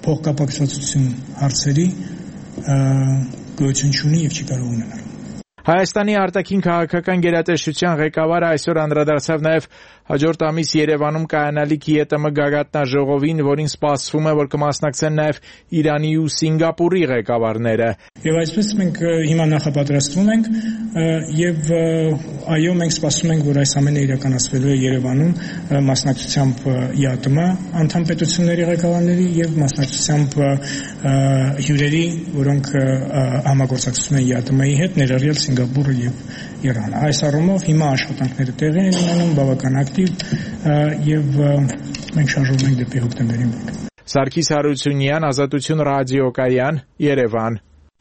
փոխկապակցվածություն հարցերի գոյություն չունի եւ չի կարող ունենալ։ Հայաստանի արտաքին քաղաքական գերատեսչության ղեկավարը այսօր անդրադարձավ նաև հաջորդ ամիս Երևանում կայանալիք ԵՏՄ գագաթնաժողովին, որին սպասվում է, որ կմասնակցեն նաև Իրանի ու Սինգապուրի ղեկավարները։ Եվ այսպես մենք հիմա նախապատրաստվում ենք եւ այո, մենք սպասում ենք, որ այս ամենը իրականացվելու է Երևանում մասնակցությամբ ԵԱՏՄ անդամ պետությունների ղեկավարների եւ մասնակցությամբ հյուրերի, որոնք համագործակցում են ԵԱՏՄ-ի հետ, ներառյալ Սինգապուրը եւ Իրանը։ Այս առումով հիմա աշխատանքները տեղի են ունենում բավական ակտիվ եւ մենք շարժվում ենք դեպի հոկտեմբերին։ Սարգիս Հարությունյան, Ազատություն ռադիոկայան, Երևան։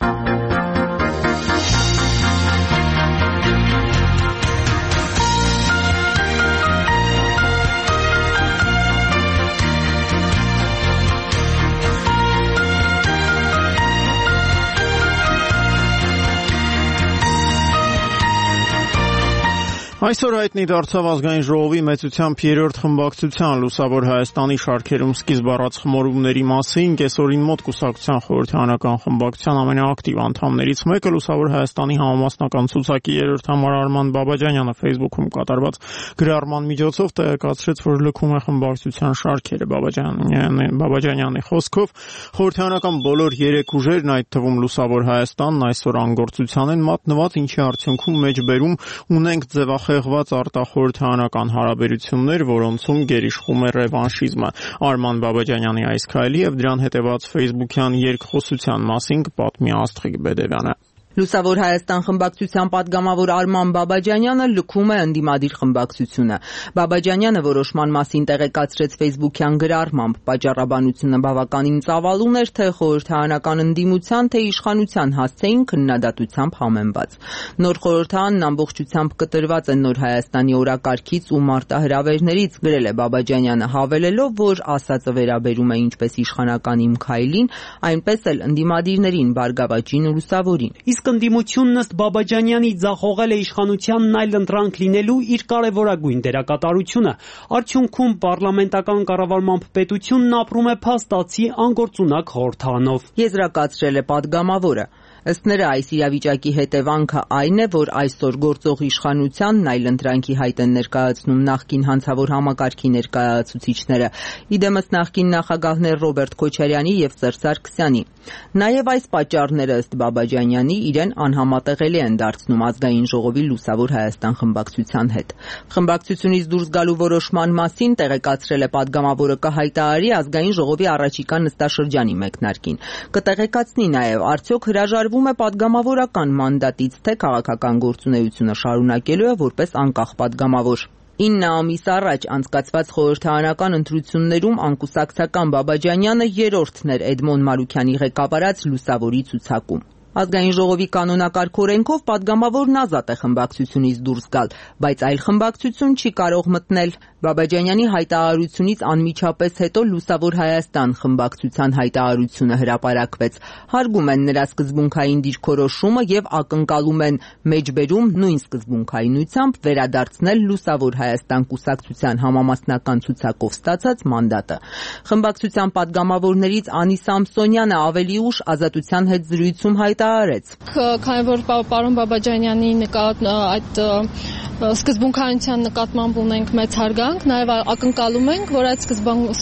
Այսօր հայտնի դարձավ ազգային ժողովի մեծությամբ երրորդ խմբակցության Լուսավոր Հայաստանի շարքերում սկիզբ առած խմորումների մասին կեսօրին մոտ կուսակցության խորհրդարանական խմբակցության ամենաակտիվ անդամներից մեկը Լուսավոր Հայաստանի համամասնական ցուցակի երրորդ համար Արման Բաբաջանյանը Facebook-ում կատարված գրառման միջոցով տեղեկացրեց, որ լքում է խմբակցության շարքերը։ Բաբաջանյանը Բաբաջանյանի խոսքով խորհրդարանական բոլոր երեք ուժերն, այդ թվում Լուսավոր Հայաստանն, այսօր անգործության են մատնված, ինչի արդյունքում մեջբերում ունենք ձևախ խեղված արտախորհրդարանական հարաբերություններ, որոնցում գերիշխում է ռևանշիզմը։ Արման Բաբաջանյանի այս քայլի եւ դրան հետեւած Facebook-յան երկխոսության մասին կպատմի Աստղիկ Բեդևյանը։ Լուսավոր Հայաստան խմբակցության падգամավոր Արման Բաբաջանյանը լքում է ընդդիմադիր խմբակցությունը։ Բաբաջանյանը որոշման մասին տեղեկացրեց Facebook-յան գրառմամբ։ Պատճառաբանությունը բավականին ծավալուն էր, թե խորհրդարանական ընդդիմության, թե իշխանության հասցեին քննադատությամբ համեմված։ Նոր խորհրդարանն ամբողջությամբ կտրված է Նոր Հայաստանի օրակարգից ու մարտահրավերներից, գրել է Բաբաջանյանը, հավելելով, որ ասածը վերաբերում է ինչպես իշխանական իմ քայլին, այնպես էլ ընդդիմադիրներին, Բարգավաճին ու Լուսավորին։ Իսկ ընդդիմությունն ըստ Բաբաջանյանի ձախողել է իշխանությանն այլ ընտրանք լինելու իր կարևորագույն դերակատարությունը։ Արդյունքում պարլամենտական կառավարմամբ պետությունն ապրում է փաստացի անգործունակ խորհրդանով։ Եզրակացրել է падգամավորը։ Ըստ նրա, այս իրավիճակի հետևանքը այն է, որ այսօր գործող իշխանությանն այլ ընտրանքի հայտ են ներկայացնում նախկին հանցավոր համակարգի ներկայացուցիչները, իդեմս նախկին նախագահներ Ռոբերտ Քոչարյանի եւ Սերժ Սարգսյանի։ Նաեւ այս պատճառները ըստ Բաբաջանյանի իրեն անհամատեղելի են դարձնում ազգային ժողովի Լուսավոր Հայաստան խմբակցության հետ։ Խմբակցությունից դուրս գալու որոշման մասին տեղեկացրել է падգամավորը կհայտարարի ազգային ժողովի առաջիկա նստաշրջանի մեկնարկին։ Կտեղեկացնի նաեւ արդյոք հրաժարվում է падգամավորական մանդատից, թե քաղաքական գործունեությունը շարունակելու է որպես անկախ падգամավոր։ ինը ամիս առաջ անցկացված խորհրդարանական ընտրություններում անկուսակցական Բաբաջանյանը երրորդն էր Էդմոն Մարուքյանի ղեկավարած Լուսավորի ցուցակում։ Ազգային ժողովի կանոնակարգ օրենքով падգամավորն ազատ է խմբակցությունից դուրս գալ, բայց այլ խմբակցություն չի կարող մտնել։ Բաբաջանյանի հայտարարությունից անմիջապես հետո Լուսավոր Հայաստան խմբակցության հայտարարությունը հրապարակվեց։ Հարգում են նրա սկզբունքային դիրքորոշումը եւ ակնկալում են մեջբերում նույն սկզբունքայնությամբ վերադարձնել Լուսավոր Հայաստան կուսակցության համամասնական ցուցակով ստացած մանդատը։ Խմբակցության падգամավորներից Անի Սամսոնյանը ավելի ուշ Ազատության հետ զրույցում հայտարարեց. Քանի որ պարոն Բաբաջանյանի նկատ այդ սկզբունքայնության նկատմամբ ունենք մեծ հարգանք, նաև ակնկալում ենք, որ այդ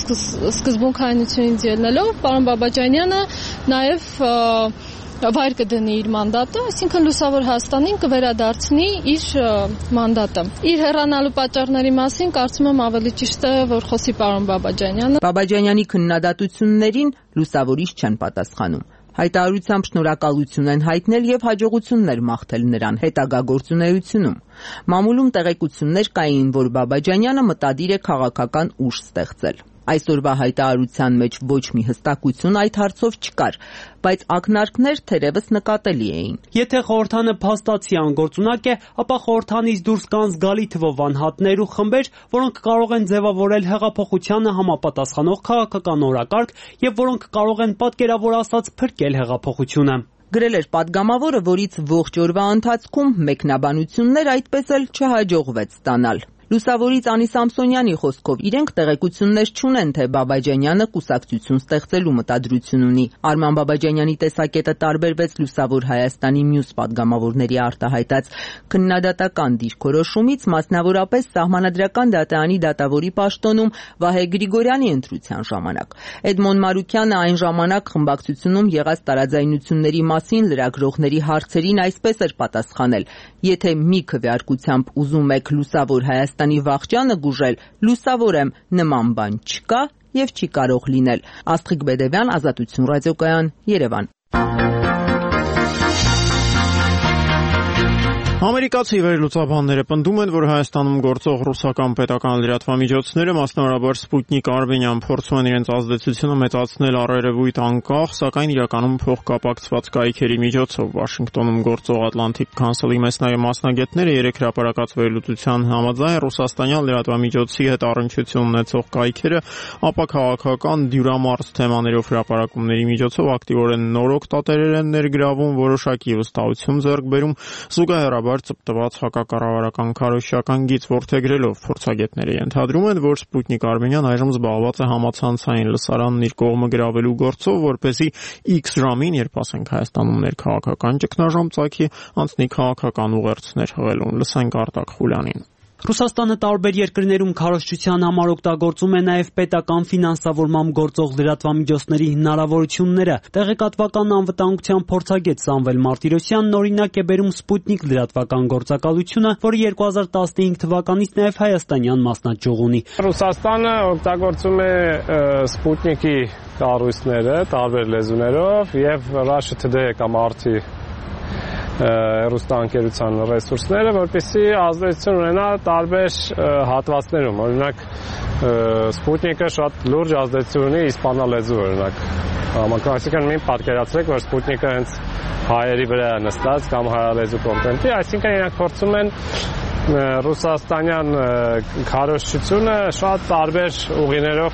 սկզբունքայնությունից ելնելով պարոն Բաբաջանյանը նաև վայր կդնի իր մանդատը, այսինքն Լուսավոր Հայաստանին կվերադարձնի իր մանդատը։ Իր հեռանալու պատճառների մասին կարծում եմ ավելի ճիշտ է, որ խոսի պարոն Բաբաջանյանը։ Բաբաջանյանի քննադատություններին Լուսավորից չեն պատասխանում։ Հայտարարությամբ շնորհակալություն են հայտնել եւ հաջողություններ մաղթել նրան հետագա գործունեությունում։ Մամուլում տեղեկություններ կային, որ Բաբաջանյանը մտադիր է քաղաքական ուժ ստեղծել։ Այսօրվա հայտարարության մեջ ոչ մի հստակություն այդ հարցով չկար, բայց ակնարկներ թերևս նկատելի էին։ Եթե խորհրդանը փաստացի անգործունակ է, ապա խորհրդանից դուրս կան զգալի թվով անհատներ ու խմբեր, որոնք կարող են ձևավորել հեղափոխությանը համապատասխանող քաղաքական օրակարգ եւ որոնք կարող են պատկերավոր ասած փրկել հեղափոխությունը։ Գրել էր падգամավորը, որից ողջ օրվա ընթացքում մեկնաբանություններ այդպես էլ չհաջողվեց ստանալ։ Լուսավորից Անի Սամսոնյանի խոսքով իրենք տեղեկություններ չունեն, թե Բաբաջանյանը կուսակցություն ստեղծելու մտադրություն ունի։ Արման Բաբաջանյանի տեսակետը տարբերվեց Լուսավոր Հայաստանի մյուս պատգամավորների արտահայտած քննադատական դիրքորոշումից, մասնավորապես Սահմանադրական դատարանի դատավորի պաշտոնում Վահե Գրիգորյանի ընտրության ժամանակ։ Էդմոն Մարուկյանը այն ժամանակ խմբակցությունում եղած տարաձայնությունների մասին լրագրողների հարցերին այսպես էր պատասխանել. «Եթե մի քվեարկությամբ ուզում եք Լուսավոր Հայաստանի վախճանը գուժել, լուսավոր եմ, նման բան չկա եւ չի կարող լինել»։ Աստղիկ Բեդևյան, Ազատություն ռադիոկայան, Երևան։ Ամերիկացի վերլուծաբանները պնդում են, որ Հայաստանում գործող ռուսական պետական լրատվամիջոցները, մասնավորապես Սպուտնիկ Արմենիան, փորձում են իրենց ազդեցությունը մեծացնել առերևույթ անկախ, սակայն իրականում փոխկապակցված կայքերի միջոցով։ Վաշինգտոնում գործող Atlantic Council-ի մեծնային մասնագետները երեք հրապարակած վերլուծության համաձայն ռուսաստանյան լրատվամիջոցի հետ առնչություն ունեցող կայքերը ապա քաղաքական դյուրամարս թեմաներով հրապարակումների միջոցով ակտիվորեն նոր օգտատերեր են ներգրավում, որոշակի վստահություն ձեռք բերում, զուգահեռ ծպտված հակակառավարական քարոզչական գիծ որդեգրելով։ Փորձագետները ենթադրում են, որ Սպուտնիկ Արմենիան այժմ զբաղված է համացանցային լսարանն իր կողմը գրավելու գործով, որպեսզի X ժամին, երբ ասենք Հայաստանում ներքաղաքական ճգնաժամ ծագի, անցնի քաղաքական ուղերձներ հղելուն։ Լսենք Արտակ Խուլյանին։ Ռուսաստանը տարբեր երկրներում քարոզչության համար օգտագործում է նաև պետական ֆինանսավորմամբ գործող լրատվամիջոցների հնարավորությունները։ Տեղեկատվական անվտանգության փորձագետ Սամվել Մարտիրոսյանն օրինակ է բերում Սպուտնիկ լրատվական գործակալությունը, որը երկու հազար տասնհինգ թվականից նաև հայաստանյան մասնաճյուղ ունի։ Ռուսաստանը օգտագործում է Սպուտնիկի կառույցները տարբեր լեզուներով եւ Russia Today կամ ար թի հեռուստաընկերության ռեսուրսները, որպեսզի ազդեցություն ունենա տարբեր հատվածներում։ Օրինակ Սպուտնիկը շատ լուրջ ազդեցություն ունի իսպանալեզու, օրինակ։ Այսինքն μην պատկերացրեք, որ Սպուտնիկը հենց հայերի վրա է նստած կամ հայալեզու կոնտենտի, այսինքն իրենք փորձում են ռուսաստանյան քարոզչությունը շատ տարբեր ուղիներով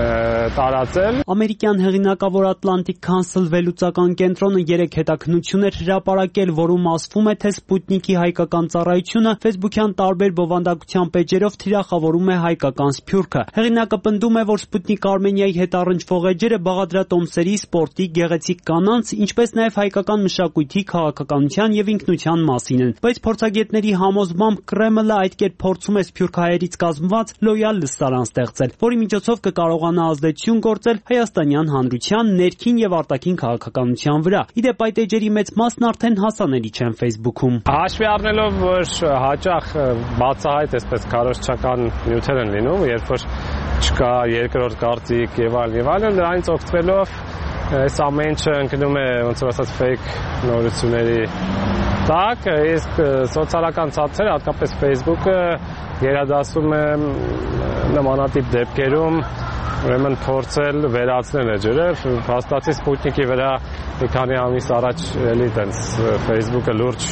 տարածել։ Ամերիկյան հեղինակավոր Atlantic Council վերլուծական կենտրոնը երեք հետաքննություններ հրապարակել, որում ասվում է, թե Սպուտնիկի հայկական ծառայությունը Facebook-յան տարբեր բովանդակության պեջերով թիրախավորում է հայկական սփյուռքը։ Հեղինակը պնդում է, որ Սպուտնիկ Արմենիայի հետ առնչվող էջերը բաղադրատոմսերի, սպորտի, գեղեցիկ կանանց, ինչպես նաև հայկական մշակույթի, քաղաքականության եւ ինքնության մասին են։ Բայց փորձագետների համոզմամբ Կրեմլը այդ կերպ փորձում է սփյուռքահայերից կազմված լոյալ լսարան ստեղծել, որի միջոցով կկարողանա ազդեցություն գործել հայաստանյան հանրության ներքին եւ արտաքին քաղաքականության վրա։ Իդեպ այդ էջերի մեծ մասն արդեն հասանելի չեն Facebook-ում։ Հաշվի առնելով, որ հաճախ բացահայտ այսպես քարոզչական նյութեր են լինում, երբ որ չկա երկրորդ կարծիք եւ այլ եւ այլն, դրանից օգտվելով այս ամեն ինչը ընկնում է ոնց որ ասած fake նորությունների տակ, իսկ սոցիալական ցանցերը, հատկապես Facebook-ը գերադասում է նմանատիպ դեպքերում ուրեմն փորձել վերացնել էջերը, հաստատի Սպուտնիկի վրա մի քանի ամիս առաջ էլի տենց Facebook-ը լուրջ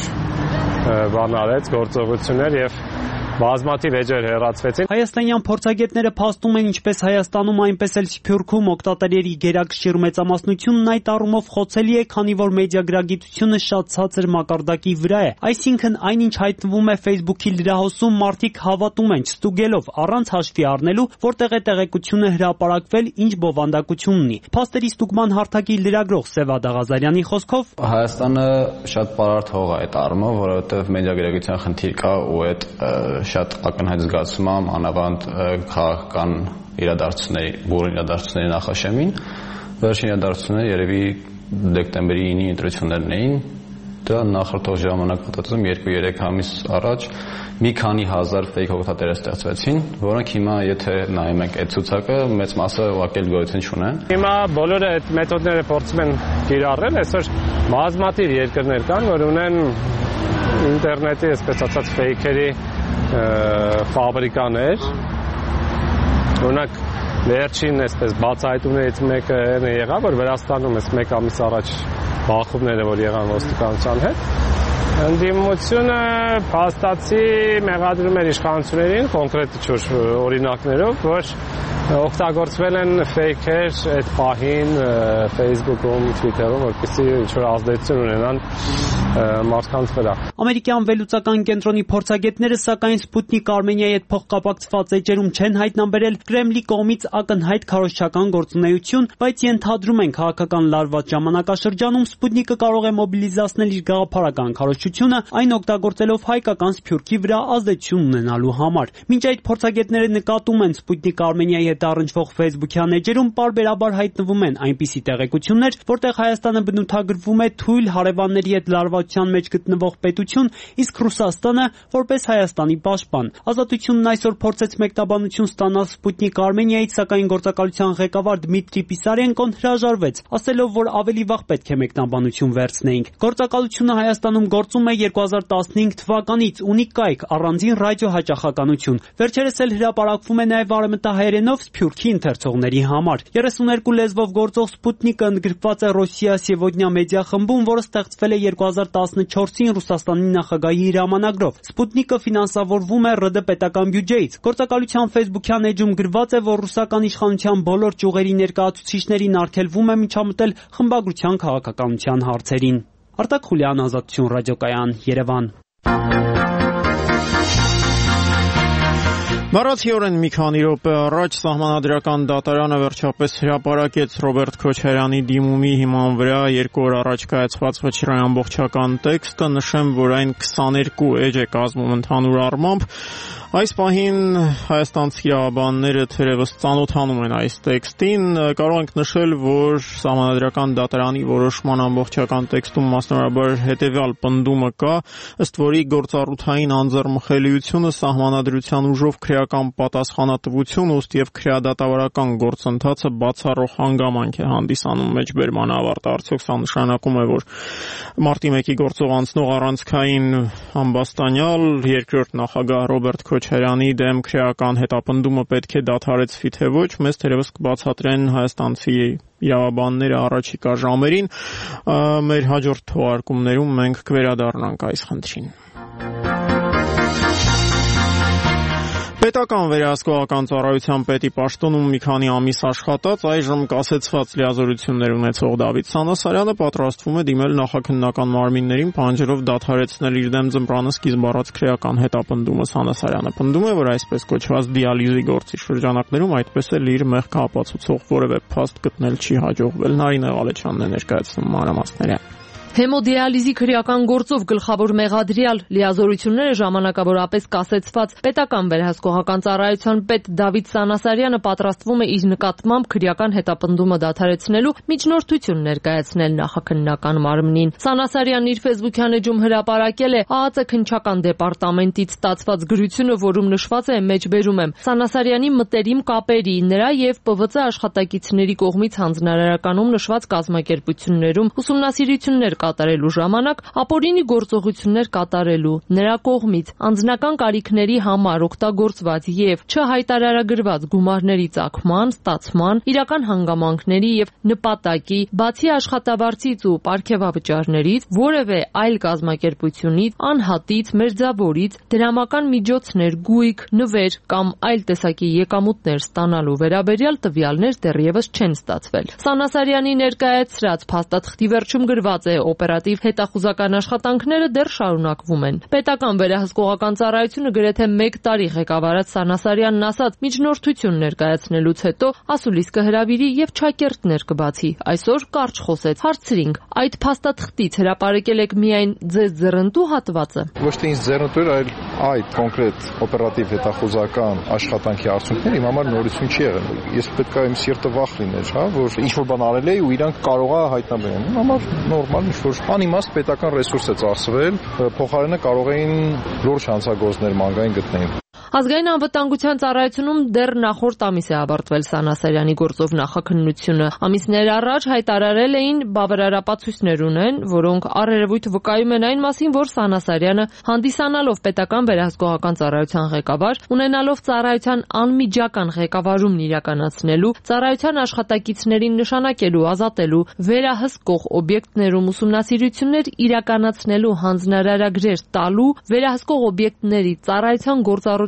բան արեց, գործողություններ եւ բազմաթիվ էջեր հեռացվեցին։ Հայաստանյան փորձագետները փաստում են ինչպես Հայաստանում, այնպես էլ Սփյուռքում օգտատերերի գերակշիռ մեծամասնությունն այդ առումով խոցելի է, քանի որ մեդիագրագիտությունը շատ ցածր մակարդակի վրա է։ Այսինքն այնինչ հայտնվում է Facebook-ի լրահոսում, մարդիկ հավատում են, չստուգելով, առանց հաշվի առնելու, որտեղ է տեղեկությունը հրապարակվել, ինչ բովանդակություն ունի։ Փաստերի ստուգման հարթակի լրագրող Սևադա Ղազարյանի խոսքով Հայաստանը շատ պարարտ հող է այդ առումով, որովհետև մեդիագրագիտության խնդիր կա ու այդ շատ ակնհայտ զգացում եմ անավանդ քաղաքական իրադարձությունների, բոլոր իրադարձությունների նախաշեմին։ Վերջին իրադարձությունները երևի դեկտեմբերի ինի ընտրություններն էին։ Դա նախորդող ժամանակահատվածում երկու-երեք ամիս առաջ մի քանի հազար fake օգտատեր ստեղծվեցին, որոնք հիմա եթե նայում ենք այդ ցուցակը, մեծ մասը ուղղակի գոյություն չունեն։ Հիմա բոլորը այդ մեթոդները փորձում են կիրառել, այսօր բազմաթիվ երկրներ կան, որ ունեն ինտերնետի, այսպես ասած, fake-երի ֆաբրիկաներ։ Օրինակ վերջին այսպես բացահայտումներից մեկը եղավ, որ Վրաստանում էս մեկ ամիս առաջ բախումները, որ եղան ոստիկանության հետ, ընդդիմությունը փաստացի մեղադրում էր իշխանություններին կոնկրետ ինչ-որ օրինակներով, որ օգտագործվել են fake-եր այդ պահին Facebook-ում, Twitter-ում, որպեսզի ինչ-որ ազդեցություն ունենան մարդկանց վրա։ Ամերիկյան վերլուծական կենտրոնի փորձագետները սակայն Սպուտնիկ Արմենիայի հետ փոխկապակցված էջերում չեն հայտնաբերել Կրեմլի կողմից ակնհայտ քարոզչական գործունեություն, բայց ենթադրում են քաղաքական լարված ժամանակաշրջանում Սպուտնիկը կարող է մոբիլիզացնել իր գաղափարական քարոզչությունը, այն օգտագործելով հայկական Սփյուռքի վրա ազդեցություն ունենալու համար։ Մինչ այդ փորձագետները նկատում են Սպուտնիկ Արմենիայի հետ առնչվող Facebook-յան էջերում պարբերաբար հայտնվում են այնպիսի տեղեկություններ, որտեղ Հայաստանը բնութագրվում է թույլ հարևանների հետ լարվածության մեջ գտնվող պետություն, իսկ Ռուսաստանը որպես Հայաստանի պաշտպան։ Ազատությունն այսօր փորձեց մեկնաբանություն ստանալ Սպուտնիկ Արմենիայից, սակայն գործակալության ղեկավար Դմիտրի Պիսարենկոն հրաժարվեց, ասելով, որ ավելի վաղ պետք է մեկնաբանություն վերցնեինք։ Գործակալությունը Հայաստանում գործում է երկու հազար տասնհինգ թվականից, ունի կայք առանձին ռադիոհաճախականություն։ Վերջերս էլ հրապարակվում է նաև արևմտահայերենով Սփյուռքի ընթերցողների համար։ երեսուներկու լեզվով գործող Սպուտնիկը ընդգրկված է Ռոսիա Սևոդնյա մեդիա խմբում, որը ստեղծվել է երկու հազար տասնչորսին Ռուսաստանի նախագահի հրամանագրով։ Սպուտնիկը ֆինանսավորվում է ՌԴ պետական բյուջեից։ Գործակալության Facebook-յան էջում գրված է, որ ռուսական իշխանության բոլոր ճյուղերի ներկայացուցիչներին արգելվում է միջամտել խմբագրության քաղաքականության հարցերին։ Արտակ Խուլյան, Ազատություն ռադիոկայան, Երևան։ Բառացիորեն մի քանի րոպե առաջ Սահմանադրական դատարանը վերջապես հրապարակեց Ռոբերտ Քոչարյանի դիմումի հիման վրա երկու օր առաջ կայացված վճռի ամբողջական տեքստը, նշեմ, որ այն քսաներկու էջ է կազմում ընդհանուր առմամբ։ Այս պահին հայաստանցի իրավաբանները թերևս ծանոթանում են այս տեքստին, կարող ենք նշել, որ Սահմանադրական դատարանի որոշման ամբողջական տեքստում մասնավորաբար հետևյալ պնդումը կա, ըստ որի գործառութային անձեռմխելիությունը սահմանադրության ուժով քրեական պատասխանատվություն, ըստ եւ քրեադատավարական գործընթացը բացառող հանգամանք է հանդիսանում մեջբերման ավարտը։ Արդյոք սա նշանակում է, որ մարտի մեկի գործող անցնող առանցքային ամբաստանյալ երկրորդ նախագահ Ռոբերտ Քոչարյանի դեմ քրեական հետապնդումը պետք է դադարեցվի, թե ոչ, մեզ թերևս կբացատրեն հայաստանցի իրավաբանները առաջիկա ժամերին։ Մեր հաջորդ թողարկումներում մենք կվերադառնանք այս խնդրին։ Պետական վերահսկողական ծառայության պետի պաշտոնում մի քանի ամիս աշխատած, այժմ կասեցված լիազորություններ ունեցող Դավիթ Սանասարյանը պատրաստվում է դիմել նախաքննական մարմիններին, պահանջելով դադարեցնել իր դեմ ձմռանը սկիզբ առած քրեական հետապնդումը։ Սանասարյանը պնդում է, որ այսպես կոչված դիալիզի գործի շրջանակներում այդպես էլ իր մեղքը ապացուցող որևէ փաստ գտնել չի հաջողվել։ Նարինե Ղալեչյանն է ներկայացնում մանրամասները։ Հեմոդիալիզի քրեական գործով գլխավոր մեղադրյալ լիազորությունները ժամանակավորապես կասեցված պետական վերահսկողական ծառայության պետ Դավիթ Սանասարյանը պատրաստվում է իր նկատմամբ քրեական հետապնդումը դադարեցնելու միջնորդություն ներկայացնել նախաքննական մարմնին։ Սանասարյանն իր Facebook-յան էջում հրապարակել է ԱԱԾ քննչական դեպարտամենտից ստացված գրությունը, որում նշված է մեջբերում եմ Սանասարյանի մտերիմ կապերի, նրա եւ ՊՎԾ աշխատակիցների կողմից հանձնարարականում նշված կազմակերպություններում ուսումնասիրություններ կատարելու ժամանակ ապօրինի գործողություններ կատարելու, նրա կողմից անձնական կարիքների համար օգտագործված եւ չհայտարարագրված գումարների ծագման, ստացման, իրական հանգամանքների եւ նպատակի, բացի աշխատավարձից ու պարգևավճարներից, որևէ այլ կազմակերպությունից, անհատից, մերձավորից դրամական միջոցներ, գույք, նվեր կամ այլ տեսակի եկամուտներ ստանալու վերաբերյալ տվյալներ դեռևս չեն ստացվել։ Սանասարյանի ներկայացրած փաստաթղթի վերջում գրված է օպերատիվ հետախուզական աշխատանքները դեռ շարունակվում են։ Պետական վերահսկողական ծառայությունը գրեթե մեկ տարի ղեկավարած Սանասարյանն ասաց միջնորդություն ներկայացնելուց հետո ասուլիս կհրավիրի եւ չակերտներ կբացի։ Այսօր կարճ խոսեց։ Հարցրինք. այդ փաստաթղթից հրապարակել եք միայն ձեզ ձեռնտու հատվածը։ Ոչ թե ինձ ձեռնտու էր, այլ այդ կոնկրետ օպերատիվ հետախուզական աշխատանքի արդյունքները իմ համար նորություն չի եղել։ Ես պետք է իմ սիրտը վախ լիներ, հա, որ ինչ որ բան արել էի ու իրանք կարող է հայտնաբերեն։ Իմ համար նորմալ ինչ որ անիմաստ պետական ռեսուրս է ծախսվել, փոխարենը կարող էին լուրջ հանցագործներ մանգային գտնել։ Ազգային անվտանգության ծառայությունում դեռ նախորդ ամիս է ավարտվել Սանասարյանի գործով նախաքննությունը։ Ամիսներ առաջ հայտարարել էին բավարարապացույցներ ունեն, որոնք առերևույթ վկայում են այն մասին, որ Սանասարյանը հանդիսանալով պետական վերահսկողական ծառայության ղեկավար, ունենալով ծառայության անմիջական ղեկավարումն իրականացնելու, ծառայության աշխատակիցներին նշանակելու, ազատելու, վերահսկող օբյեկտներում ուսումնասիրություններ իրականացնելու հանձնարարագրեր տալու, վերահսկող օբյեկտների ծառայության գործառույթ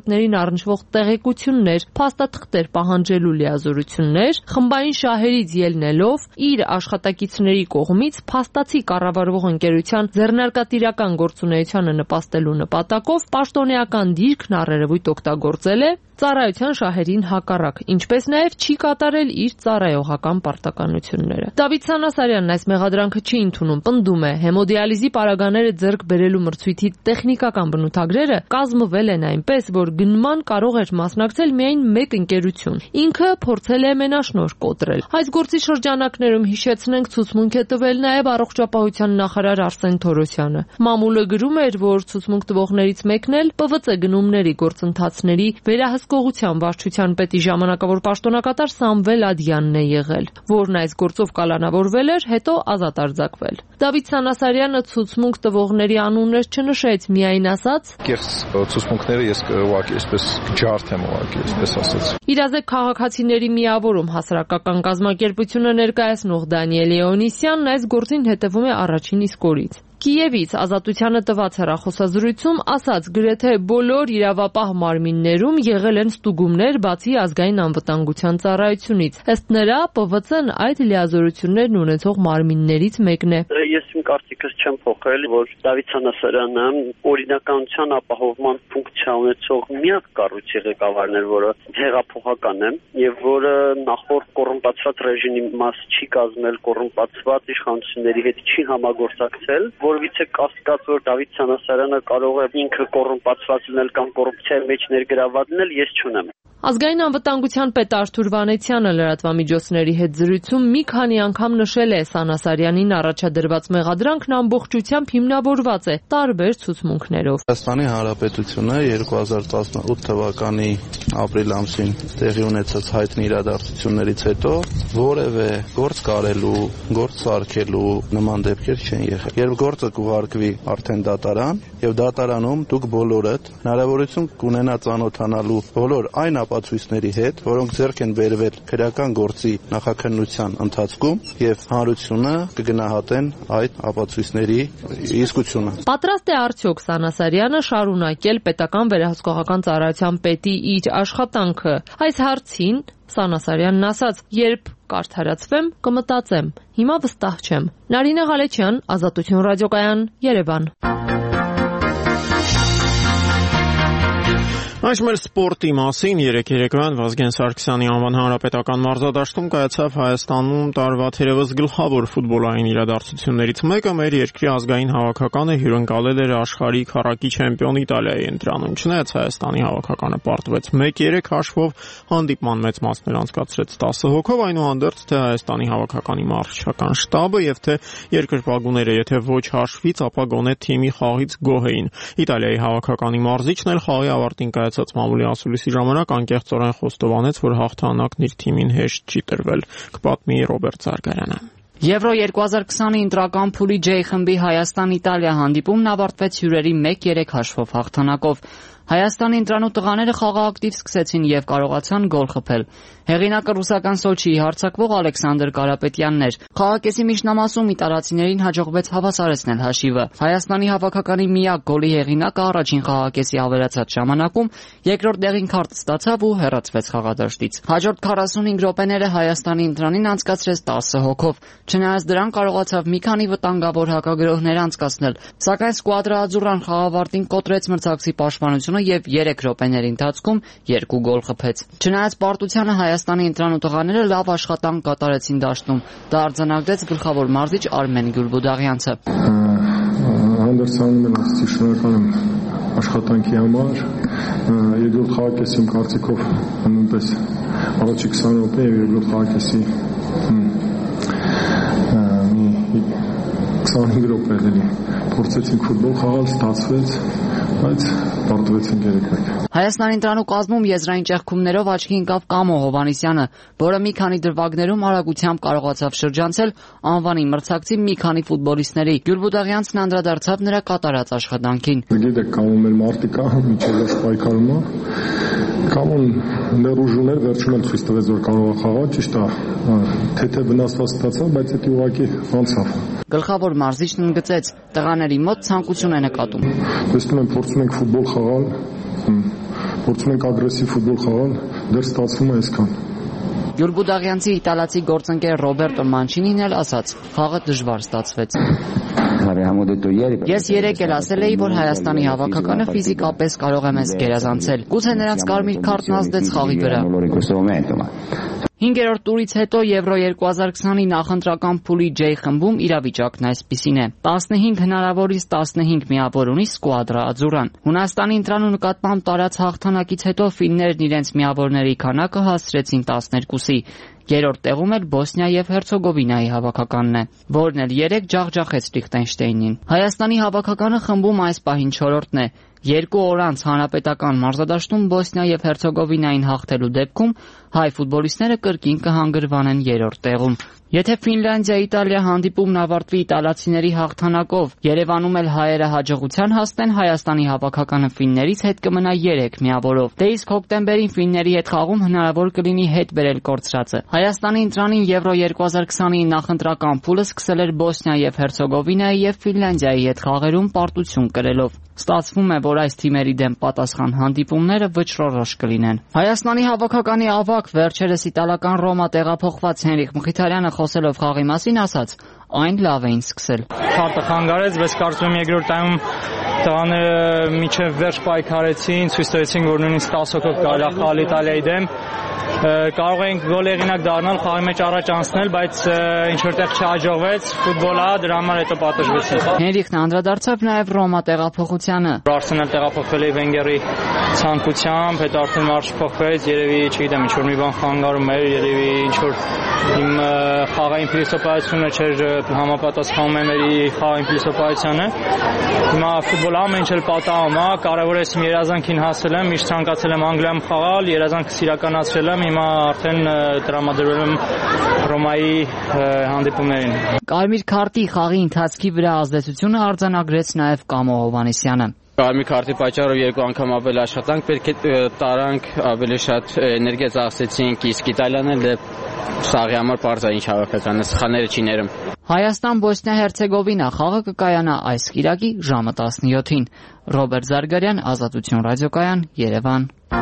ոլորտներին առնչվող տեղեկություններ, փաստաթղթեր պահանջելու լիազորություններ, խմբային շահերից ելնելով իր աշխատակիցների կողմից փաստացի կառավարվող ընկերության ձեռնարկատիրական գործունեությանը նպաստելու նպատակով պաշտոնեական դիրքն առերևույթ օգտագործել է ծառայության շահերին հակառակ, ինչպես նաև չի կատարել իր ծառայողական պարտականությունները։ Դավիթ Սանասարյանն այս մեղադրանքը չի ընդունում, պնդում է, հեմոդիալիզի պարագաները ձեռք բերելու մրցույթի տեխնիկական բնութագրերը կազմվել են այնպես, որ գնման կարող էր մասնակցել միայն մեկ ընկերություն։ Ինքը փորձել է մենաշնորհ կոտրել։ Այս գործի շրջանակներում հիշեցնենք ցուցմունք է տվել նաև առողջապահության նախարար Արսեն Թորոսյանը։ Մամուլը գրում էր, որ ցուցմունք տվողներից մեկն էլ Պ V C գնումների գործընթացների վերահսկողության Կողության վարչության պետի ժամանակավոր պաշտոնակատար Սամվել Ադյանն է եղել, որն այս գործով կալանավորվել էր, հետո ազատ արձակվել։ Դավիթ Սանասարյանը ցուցմունք տվողների անուններ չնշեց, միայն ասաց. Կեղծ ցուցմունքները ես ուղղակի այսպես ջարդ եմ ուղղակի, այսպես ասած։ Իրազեկ քաղաքացիների միավորում հասարակական կազմակերպությունը ներկայացնող Դանիել Լեոնիսյանն այս գործին հետևում է առաջին իսկ օրից։ Կիևից Ազատությանը տված հեռախոսազրույցում ասաց, գրեթե բոլոր իրավապահ մարմիններում եղել են ստուգումներ բացի ազգային անվտանգության ծառայությունից։ Ըստ նրա, Պ V C-ն այդ լիազորություններն ունեցող մարմիններից մեկն է։ Ես իմ կարծիքս չեմ փոխել, որ Դավիթ Սանասարյանը օրինականության ապահովման ֆունկցիա ունեցող միակ կառույցի ղեկավարն էր, որը հեղափոխական է եւ որը նախորդ կոռումպացված ռեժիմի մաս չի կազմել, կոռումպացված իշխանությունների հետ չի համագործակցել, որովհետեւ կասկած, որ Դավիթ Սանասարյանը կարող է ինքը կոռումպացված լինել կամ կոռուպցիայի մեջ ներգրաված լինել, ես չունեմ։ Ազգային անվտանգության պետ Արթուր Վանեցյանը լրատվամիջոցների հետ զրույցում մի քանի անգամ նշել է Սանասարյանին առաջադրված մեղադրանքն ամբողջությամբ հիմնավորված է տարբեր ցուցմունքներով։ Հայաստանի Հանրապետությունը երկու հազար տասնութ թվականի ապրիլ ամսին տեղի ունեցած հայտնի իրադարձություններից հետո որևէ գործ կարելու, գործ սարքելու նման դեպքեր չեն եղել։ Երբ գործը կուղարկվի արդեն դատարան եւ դատարանում դուք բոլորդ հնարավորություն կունենա ծանոթանալու բոլոր այն ապացույցների հետ, որոնք ձեռք են բերվել քրեական գործի նախաքննության ընթացքում եւ հանրությունը կգնահատեն այդ ապացույցների իսկությունը։ Պատրաստ է արդյոք Սանասարյանը շարունակել պետական վերահսկողական ծառայության պետի իր աշխատանքը։ Այս հարցին Սանասարյանն ասաց. «Երբ կարդարացվեմ, կմտածեմ։ Հիմա վստահ չեմ»։ Նարինե Ղալեչյան, Ազատություն ռադիոկայան, Երևան։ Այս մեր սպորտի մասին երեկ երեկոյան Վազգեն Սարգսյանի անվան հանրապետական մարզադաշտում կայացավ Հայաստանում տարվա թերևս գլխավոր ֆուտբոլային իրադարձություններից մեկը մեր երկրի ազգային հավաքականը հյուրընկալել էր աշխարհի քառակի չեմպիոն Իտալիայի ընտրանում։ Չնայած Հայաստանի հավաքականը պարտվեց մեկ երեք հաշվով, հանդիպման մեծ մասն էր անցկացրեց տասը հոգով, այնուհանդերձ թե Հայաստանի հավաքականի մարզչական շտաբը եւ թե երկրպագուները, եթե ոչ հաշվից, ապա գոնե թիմի խաղից գոհ էին։ Իտալիայի հավաքականի մարզիչն էլ խաղի ավարտին կայացած մամուլի ասուլիսի ժամանակ անկեղծորեն խոստովանեց, որ հաղթանակն իր թիմին հեշտ չի տրվել։ Կպատմի Ռոբերտ Զարգարյանը։ Եվրո երկու հազար քսանի ընտրական փուլի J խմբի Հայաստան-Իտալիա հանդիպումն ավարտվեց հյուրերի մեկ երեք հաշվով հաղթանակով։ Հայաստանի ընտրանու տղաները խաղը ակտիվ սկսեցին եւ կարողացան գոլ խփել։ Հեղինակը ռուսական Սոչիի հարձակվող Ալեքսանդր Կարապետյանն էր։ Խաղակեսի միջնամասում իտալացիներին հաջողվեց հավասարեցնել հաշիվը։ Հայաստանի հավաքականի միակ գոլի հեղինակը առաջին խաղակեսի ավելացած ժամանակում երկրորդ դեղին քարտ ստացավ ու հեռացվեց խաղադաշտից։ Հաջորդ քառասունհինգ րոպեները Հայաստանի ընտրանին անցկացրեց տասը հոգով։ Չնայած դրան կարողացավ մի քանի վտանգավոր հակագրոհներ անցկացնել, սակայն Սկուադրա Աձուրան խաղավարտին կոտրեց մրցակցի պաշտպանությունը եւ երեք րոպեների ընթացքում երկու գոլ խփեց։ Չնայած պարտությանը Հայաստանի ընտրանու տղաները լավ աշխատանք կատարեցին դաշտում։ Դա արձանագրեց գլխավոր մարզիչ Արմեն Գյուլբուդաղյանցը։ Հանդերձանում եմ աստծի շնորհակալ եմ աշխատանքի համար։ Երկրորդ խաղակեսի իմ կարծիքով նույնպես առաջի քսան րոպե եւ երկրորդ խաղակեսի քսանհինգ րոպե էլի փորձեցինք ֆուտբոլ խաղալ, ստացվեց, բայց պարտվեցինք երեք-մեկ։ Հայաստանի ընտրանու կազմում եզրային ճեղքումներով աչքի ընկավ Կամո Հովհաննիսյանը, որը մի քանի դրվագներում արագությամբ կարողացավ շրջանցել անվանի մրցակցի մի քանի ֆուտբոլիստների։ Գյուլբուդաղյանցն անդրադարձավ նրա կատարած աշխատանքին։ Գիտեք, Կամոն մեր մարտիկա, միջև վերջ պայքարում է։ Կամոն դեռ ուժ ուներ, վերջում էլ ցույց տվեց, որ կարող է խաղալ, ճիշտ է, թեթե վնասված ստացավ, բայց դա ուղղակի անցավ։ Գլխավոր մարզիչն ընդգծեց, տղաների մոտ ցանկություն է նկատում։ Տեսնում եմ, փորձում ենք ֆուտբոլ խաղալ, փորձում ենք ագրեսիվ ֆուտբոլ խաղալ, դեռ ստացվում է այսքան։ Յուրբուդաղյանցի իտալացի գործընկեր Ռոբերտո Մանչինին էլ ասաց. խաղը դժվար ստացվեց։ Ես երեկ էլ ասել էի, որ Հայաստանի հավաքականը ֆիզիկապես կարող է մեզ գերազանցել։ Գուցե նրանց կարմիր քարտն ազդեց խաղի վրա։ Հինգերորդ տուրից հետո Եվրո երկու հազար քսանի նախընտրական փուլի J խմբում իրավիճակն այսպիսին է. տասնհինգ հնարավորից տասնհինգ միավոր ունի Սկուադրա Աձուրան։ Հունաստանի ընտրանու նկատմամբ տարած հաղթանակից հետո ֆիններն իրենց միավորների քանակը հասցրեցին տասներկուսի։ Երրորդ տեղում էլ Բոսնիա եւ Հերցեգովինայի հավաքականն է, որն էլ երեք ջախջախեց Լիխտենշտեյնին։ Հայաստանի հավաքականը խմբում այս պահին չորրորդն է։ Երկու օր անց հանրապետական մարզադաշտում Բոսնիա եւ Հերցեգովինային հաղթելու դեպքում հայ ֆուտբոլիստները կրկին կհանգրվանեն երրորդ տեղում։ Եթե Ֆինլանդիա-Իտալիա հանդիպումն ավարտվի իտալացիների հաղթանակով, Երևանում էլ հայերը հաջողության հասնեն, Հայաստանի հավաքականը ֆիններից հետ կմնա երեք միավորով։ Դե իսկ հոկտեմբերին ֆինների հետ խաղում հնարավոր կլինի հետ բերել կորցրածը։ Հայաստանի ընտրանին Եվրո երկու հազար քսանի նախընտրական փուլը սկսել էր Բոսնիա եւ Հերցեգովինայի եւ Ֆինլանդիայի հետ խաղերում պարտություն կրելով։ Ստացվում է, որ այս թիմերի դեմ պատասխան հանդիպումները վճռորոշ կլինեն։ Հայաստանի հավաքականի ավագ վերջերս իտալական Ռոմա տեղափոխված Հենրիխ Մխիթարյանը խոսելով խաղի մասին ասաց. այն լավ էին սկսել։ Քարտը խանգարեց, բայց կարծում եմ երկրորդ տայմում տղաները միջև վերջ պայքարեցին, ցույց տվեցին, որ նույնիսկ տասը հոգով կարելի է խաղալ Իտալիայի դեմ։ Կարող էինք գոլ եղինակ դառնալ, խաղի մեջ առաջ անցնել, բայց ինչ որտեղ չհաջողվեց, ֆուտբոլ է, դրա համար հետո պատժվեցին։ Հենրիխն անդրադարձավ նաև Ռոմա տեղափոխությանը։ Արսենալ տեղափոխվել է Վենգերի ցանկությամբ, հետո արդեն մարշ փոխվեց, երևի, չգիտեմ, ինչ որ մի բան խանգարում էր, երևի ինչ որ իմ խաղային փիլիսոփայությունը չէր համապատասխանում է մեր խաղային փիլիսոփայությանը։ Հիմա ֆուտբոլը ամեն ինչ էլ պատահում է, կարևոր է իմ երազանքին հասել եմ, միշտ ցանկացել եմ Անգլիայում խաղալ, երազանքս իրականացրել եմ, հիմա արդեն տրամադրվել եմ Ռոմայի հանդիպումներին։ Կարմիր քարտի խաղի ընթացքի վրա ազդեցությունը արձանագրեց նաև Կամո Հովհաննիսյանը։ Կարմիր քարտի պատճառով երկու անգամ ավելի աշխատանք պետք է տարանք, ավելի շատ էներգիա ծախսեցինք, իսկ Իտալիան էլ սաղի համար պարզ է ինչ հավաքական է, սխալները չի ներում։ Հայաստան-Բոսնիա-Հերցեգովինա խաղը կկայանա այս կիրակի ժամը տասնյոթին։ Ռոբերտ Զարգարյան, Ազատություն ռադիոկայան, Երևան։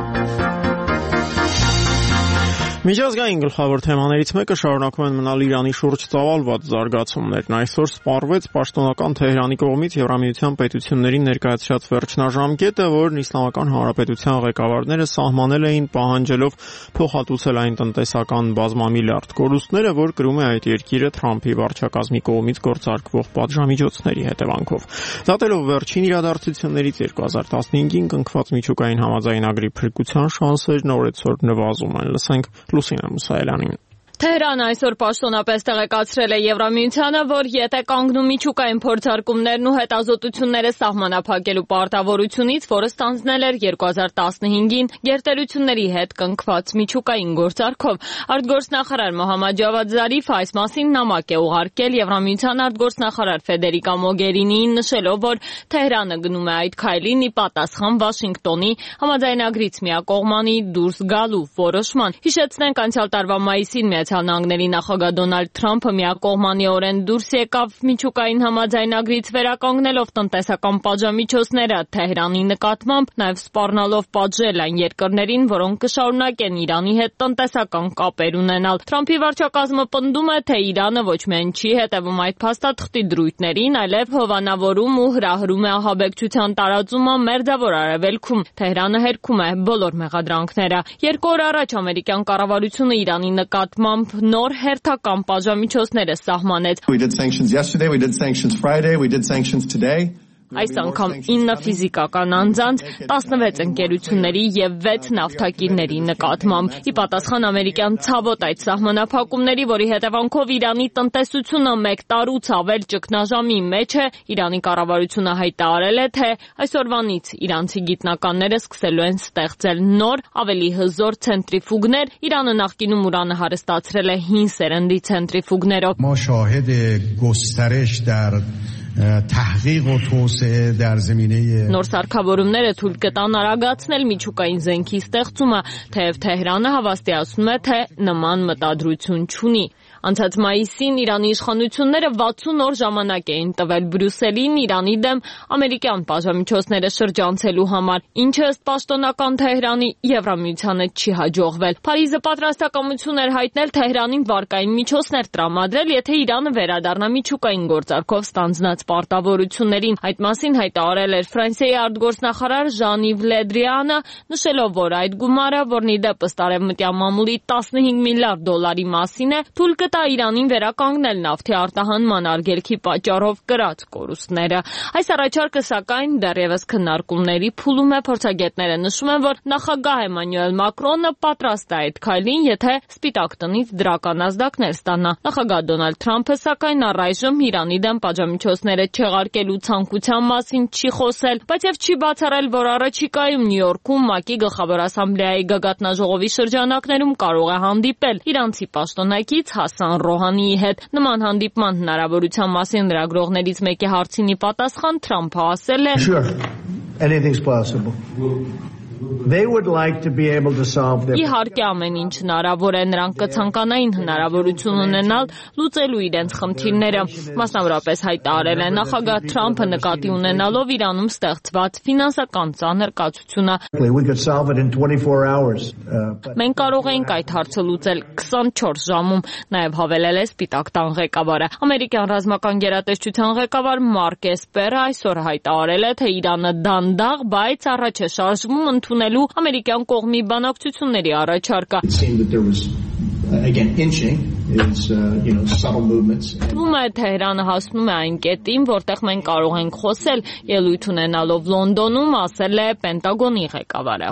Միջազգային գլխավոր թեմաներից մեկը շարունակում են մնալ Իրանի շուրջ ծավալված զարգացումներն։ Այսօր սպառվեց պաշտոնական Թեհրանի կողմից Եվրամիության պետություններին ներկայացրած վերջնաժամկետը, որն Իսլամական Հանրապետության ղեկավարները սահմանել էին պահանջելով փոխհատուցել այն տնտեսական բազմամիլիարդ կորուստները, որ կրում է այդ երկիրը Թրամփի վարչակազմի կողմից գործարկվող պատժամիջոցների հետևանքով։ Դատելով վերջին իրադարձություններից երկու հազար տասնհինգին կնքված միջուկային համաձայնագրի փրկության շանսերն օրեցօր նվազում են։ Լսենք Լուսինա Մուսայելյանին։ Թեհրանը այսօր պաշտոնապես տեղեկացրել է Եվրամիությանը, որ եթե կանգնում միջուկային փորձարկումներն ու հետազոտությունները սահմանափակելու պարտավորությունից, որը ստանձնել էր երկու հազար տասնհինգին գերտերությունների հետ կնքված միջուկային գործարքով, արտգործնախարար Մոհամմադ Ջավադ Զարիֆը այս մասին նամակ է ուղարկել Եվրամիության արտգործնախարար Ֆեդերիկա Մոգերինիին, նշելով, որ Թեհրանը գնում է այդ քայլին ի պատասխան Վաշինգտոնի համաձայնագրից միակողմանի դուրս գալու որոշման։ Հիշեցնենք, անցյալ տարվա մայիսին Միացյալ Նահանգների նախագահ Դոնալդ Թրամփը միակողմանիորեն դուրս եկավ միջուկային համաձայնագրից վերականգնելով տնտեսական պատժամիջոցները Թեհրանի նկատմամբ, նաև սպառնալով պատժել այն երկրներին, որոնք կշարունակեն Իրանի հետ տնտեսական կապեր ունենալ։ Թրամփի վարչակազմը պնդում է, թե Իրանը ոչ միայն չի հետևում այդ փաստաթղթի դրույթներին, այլև հովանավորում ու հրահրում է ահաբեկչության տարածումը Մերձավոր Արևելքում։ Թեհրանը հերքում է բոլոր մեղադրանքները։ Երկու օր առաջ ամերիկյան կառավարությունը Իրանի նկատմամբ նոր հերթական պատժամիջոցներ է սահմանեց։ Այս անգամ ինը ֆիզիկական անձանց, տասնվեց ընկերությունների և վեց նավթակիրների նկատմամբ։ Ի պատասխան ամերիկյան ցավոտ այդ սահմանափակումների, որի հետևանքով Իրանի տնտեսությունը մեկ տարուց ավել ճգնաժամի մեջ է, Իրանի կառավարությունը հայտարարել է, թե այսօրվանից իրանցի գիտնականները սկսելու են ստեղծել նոր, ավելի հզոր ցենտրիֆուգներ։ Իրանը նախկինում ուրանը հարստացրել է հին սերնդի ցենտրիֆուգներով։ Նոր սարքավորումները թույլ կտան արագացնել միջուկային զենքի ստեղծումը, թեև Թեհրանը հավաստիացնում է, թե նման մտադրություն չունի։ Անցած մայիսին Իրանի իշխանությունները վաթսուն օր ժամանակ էին տվել Բրյուսելին Իրանի դեմ ամերիկյան բաժամիջոցները շրջանցելու համար, ինչը ըստ պաշտոնական Թեհրանի Եվրամիությանը չի հաջողվել։ Փարիզը պատրաստակամություն էր հայտնել Թեհրանին վարկային միջոցներ տրամադրել, եթե Իրանը վերադառնա միջուկային գործարքով ստանձնած պարտավորություններին։ Այդ մասին հայտարարել էր Ֆրանսիայի արտգործնախարար Ժան-Իվ Լե Դրիանը, նշելով, որ այդ գումարը, որն ի դեպ ըստ արևմտյան մամուլի տասնհինգ միլիարդ դոլարի մասին է, թույլ կտա Իրանին վերականգնել նավթի արտահանման արգելքի պատճառով կրած կորուստները։ Այս առաջարկը, սակայն, դեռևս քննարկումների փուլում է։ Փորձագետները նշում են, որ նախագահ Էմանուել Մակրոնը պատրաստ է այդ քայլին, եթե Սպիտակ տնից դրական ազդակներ ստանա։ Նախագահ Դոնալդ Թրամփը, սակայն, առայժմ Իրանի դեմ պատժամիջոցները չեղարկելու ցանկության մասին չի խոսել, բայց եւ չի բացառել, որ առաջիկայում Նյու Յորքում ՄԱԿ-ի գլխավոր ասամբլեայի գագաթնաժողովի շրջանակներում կարող է հանդիպել իրանցի պաշտոնակից Հասան Ռոհանիի հետ։ Նման հանդիպման հնարավորության մասին լրագրողներից մեկի հարցինի պատասխան Թրամփը ասել է. Sure. Anything's possible. They would like to be able to solve their Իհարկե ամեն ինչ հնարավոր է, նրանք կցանկանային հնարավորություն ունենալ լուծելու իրենց խնդիրները։ Մասնավորապես հայտարարել է նախագահ Թրամփը նկատի ունենալով Իրանում ստեղծված ֆինանսական ծանր կացությունը։ We could solve it in twenty-four hours. Մենք կարող ենք այդ հարցը լուծել քսանչորս ժամում, նաև հավելել է Սպիտակ տան ղեկավարը։ Ամերիկյան ռազմական գերատեսչության ղեկավար Մարկ Էսպերը այսօր հայտարարել է, թե Իրանը դանդաղ, բայց առաջ է շարժվում ընդունելու ամերիկյան կողմի բանակցությունների առաջարկը։ Թվում է Թեհրանը հասնում է այն կետին, որտեղ մենք կարող ենք խոսել, ելույթ ունենալով Լոնդոնում, ասել է Պենտագոնի ղեկավարը։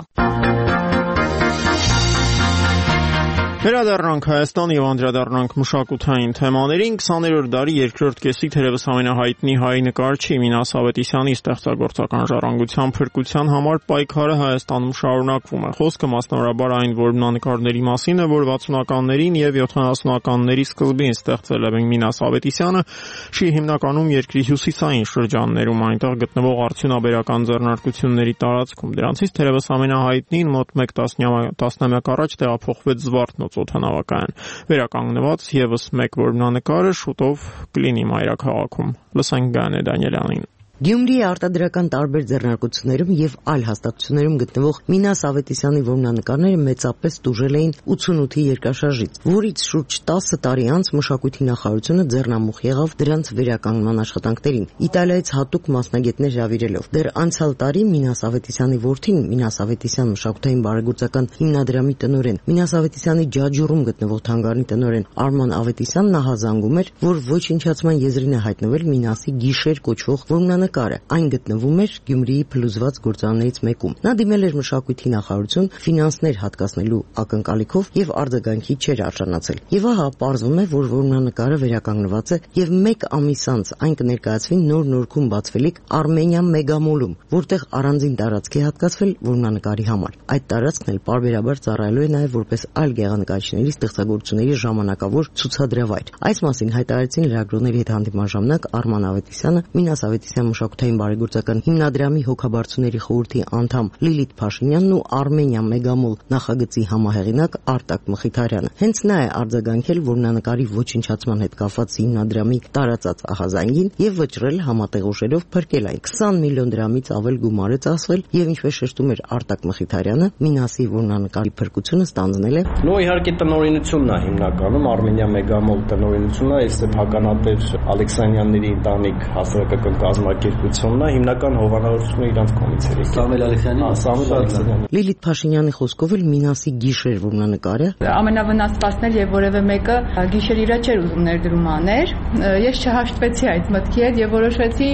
Վերադառնանք Հայաստան եւ անդրադառնանք մշակութային թեմաներին։ քսաներորդ դարի երկրորդ կեսի թերևս ամենահայտնի հայ նկարչի Մինաս Ավետիսյանի ստեղծագործական ժառանգության փրկության համար պայքարը Հայաստանում շարունակվում է։ Խոսքը մասնավորաբար այն որմնանկարների մասին է, որ վաթսունականներին եւ յոթանասունականների սկզբին ստեղծել է Մինաս Ավետիսյանը, շի հիմնականում երկրի հյուսիսային շրջաններում, այնտեղ գտնվող արդյունաբերական ձեռնարկությունների տարածքում։ Դրանցից թերևս ամենահայտնին մոտ մեկ տասնամյակ առաջ տեղափոխվեց Զվարթնոց օդանավակայան։ Վերականգնված եւս մեկ որմնանկարը շուտով կլինի մայրաքաղաքում։ Լսենք Գայանե Դանիելյանին։ Գյումրիի արտադրական տարբեր ձեռնարկություններում եւ այլ հաստատություններում գտնվող Մինաս Ավետիսյանի որմնանկարները մեծապես տուժել էին ութսունութի երկրաշարժից, որից շուրջ տասը տարի անց մշակույթի նախարարությունը ձեռնամուխ եղավ դրանց վերականգնման աշխատանքներին, Իտալիայից հատուկ մասնագետներ հրավիրելով։ Դեռ անցյալ տարի Մինաս Ավետիսյանի որդին, Մինաս Ավետիսյան մշակութային բարեգործական հիմնադրամի տնօրեն, Մինաս Ավետիսյանի ջաջուրում գտնվող թանգարանի տնօրեն Արման Ավետիսյանն ահազանգում էր, որ ոչնչացման եզրին է հայտնվել Մինասի գիշեր կոչվող որմնանկարը։ Այն գտնվում էր Գյումրիի փլուզված գործարաններից մեկում։ Նա դիմել էր մշակույթի նախարարություն ֆինանսներ հատկացնելու ակնկալիքով եւ արձագանքի չէր արժանացել։ Եվ ահա պարզվում է, որ որմնանկարը վերականգնված է եւ մեկ ամիս անց այն կներկայացվի նոր Նորքում բացվելիք Արմենիա Մեգամոլում, որտեղ առանձին տարածք է հատկացվել որմնանկարի համար։ Այդ տարածքն էլ պարբերաբար ծառայելու է նաեւ որպես այլ գեղանկարիչների ստեղծագործությունների ժամանակավոր ցուցադրավայր։ Այս մասին հայտարարեցին լրագրողների հետ հանդիպման ժամանակ Արման Ավետիսյանը, Մինաս Ավետիսյան մշակութային բարեգործական հիմնադրամի հոգաբարձուների խորհրդի անդամ Լիլիթ Փաշինյանն ու Արմենիա Մեգամոլ նախագծի համահեղինակ Արտակ Մխիթարյանը։ Հենց նա է արձագանքել որմնանկարի ոչնչացման հետ կապված հիմնադրամի տարածած ահազանգին եւ վճռել համատեղ ուժերով փրկել այն։ քսան միլիոն դրամից ավել գումար է ծախսվել եւ ինչպես շեշտում էր Արտակ Մխիթարյանը, Մինասի որմնանկարի փրկությունը ստանձնել է։ Նո իհարկե տնօրինությունն է հիմնականում Արմենիա Մեգամոլ տնօրինությունն է, իսկ հականատեր Ալեքսանյանների ընտանիք հասարակական կազմակերպությունն է, հիմնական հովանավորությունը իրանց կողմից էր։ Սամվել Ալեքսանյանը, Սամվել Ալեքսանյանը։ Լիլիթ Փաշինյանի խոսքով էլ Մինասի գիշեր որմնանկարը ամենավնասվածն էր եւ որևէ մեկը գիշեր իրա չէր ուզում ներդրում աներ։ Ես չհաշտվեցի այդ մտքի հետ եւ որոշեցի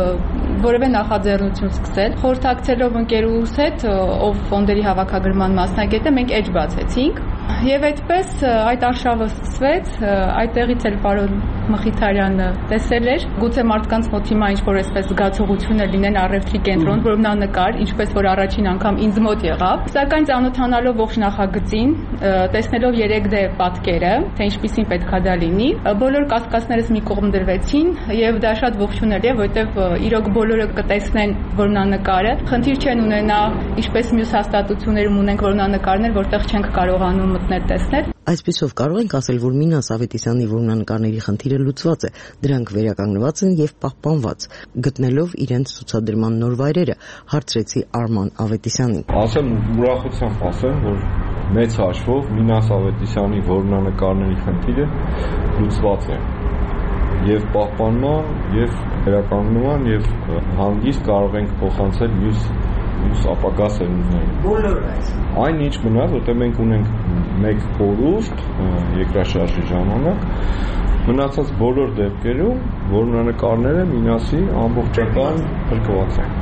որևէ նախաձեռնություն սկսել։ Խորհրդակցելով ընկերուհուս հետ, ով ֆոնդերի հավաքագրման մասնագետ է, մենք էջ բացեցինք եւ այդպես այդ արշավը սկսվեց։ Այդտեղից էլ պարոն Մխիթարյանը տեսել էր, գուցե մարդկանց մոտ հիմա ինչ-որ այսպես զգացողություն է լինեն առևտրի կենտրոն, որմնանկար, ինչպես որ առաջին անգամ ինձ մոտ եղավ, սակայն ծանոթանալով ողջ նախագծին, տեսնելով երեք դե պատկերը, թե ինչպիսին պետքա դա լինի, բոլոր կասկածներս մի կողմ դրվեցին եւ դա շատ ողջունել է, որովհետեւ իրոք բոլորը կտեսնեն որմնանկարը, խնդիր չեն ունենա, ինչպես մյուս հաստատություններում ունենք որմնանկարներ, որտեղ չենք կարողանում մտնել տեսնել։ Այսպիսով կարող ենք ասել, որ Մինաս Ավետիսյանի որմնանկարների խնդիրը լուծված է, դրանք վերականգնված են եւ պահպանված, գտնելով իրենց ցուցադրման նոր վայրերը, հարցրեցի Արման Ավետիսյանին։ Ասեմ ուրախությամբ ասեմ, որ մեծ հաշվով Մինաս Ավետիսյանի որմնանկարների խնդիրը լուծված է եւ պահպանման եւ վերականգնման եւ հանգիստ կարող ենք փոխանցել մյուս մյուս ապագա սերունդներին։ Բոլորը այն ինչ մնաց, որտեղ մենք ունենք մեկ կորուստ երկրաշարժի ժամանակ, մնացած բոլոր դեպքերում որմնանկարները Մինասի ամբողջական փրկված են։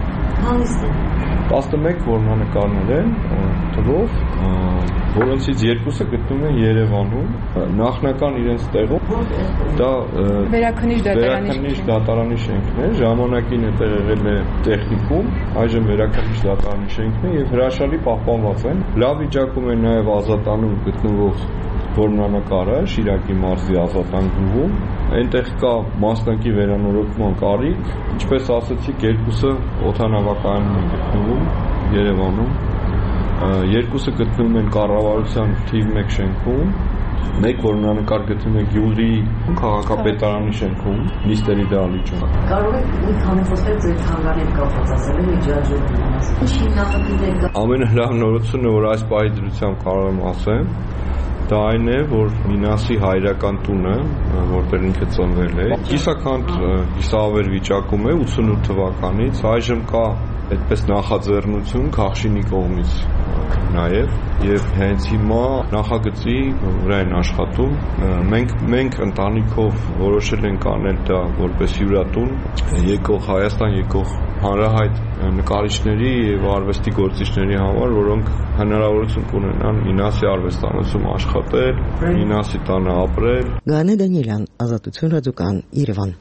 տասնմեկ որմնանկարներ են թվով, որոնցից երկուսը գտնվում են Երևանում, նախնական իրենց տեղում դա վերաքննիչ դատարանի շենքն է, ժամանակին է տեղել է տեխնիկում, այժմ վերաքննիչ դատարանի շենքն է եւ հրաշալի պահպանված են։ Լավ վիճակում է նաեւ Ազատանում գտնվող որմնանկարը Շիրակի մարզի Ազատանգուվում, այնտեղ կա մասնակի վերանորոգման կարիք, ինչպես ասացիք, երկուսը օդանավակայանում են գտնվում Երևանում, երկուսը գտնվում են կառավարության թիվ մեկ շենքում, մեկ որմնանկար գտնվում է Գյումրի քաղաքապետարանի շենքում, Միստերի դահլիճում։ Կարող եք մի քանի խոսքեր ձեր թանգարանի հետ կապված ասել, միջազգային մասը։ Ինչի նախագծեր կա։ Ամենալավ նորությունը, որ այս պահի դրությամբ կարող եմ ասել, դա այն է, որ Մինասի հայրական տունը, որտեղ ինքը ծնվել է, կիսաքանդ կիսավեր վիճակում է ութսունութ թվականից, այժմ կա այդպես նախաձեռնություն Քաղշինի կողմից նաև եւ հենց հիմա նախագծի վրա են աշխատում, մենք մենք ընտանիքով որոշել ենք անել դա որպես հյուրատուն եկող Հայաստան եկող հանրահայտ նկարիչների եւ արվեստի գործիչների համար, որոնք հնարավորություն կունենան Մինասի արվեստանոցում աշխատել, Մինասի տանը ապրել։ Գանե Դանիելյան, Ազատություն ռադիոկան, Երևան։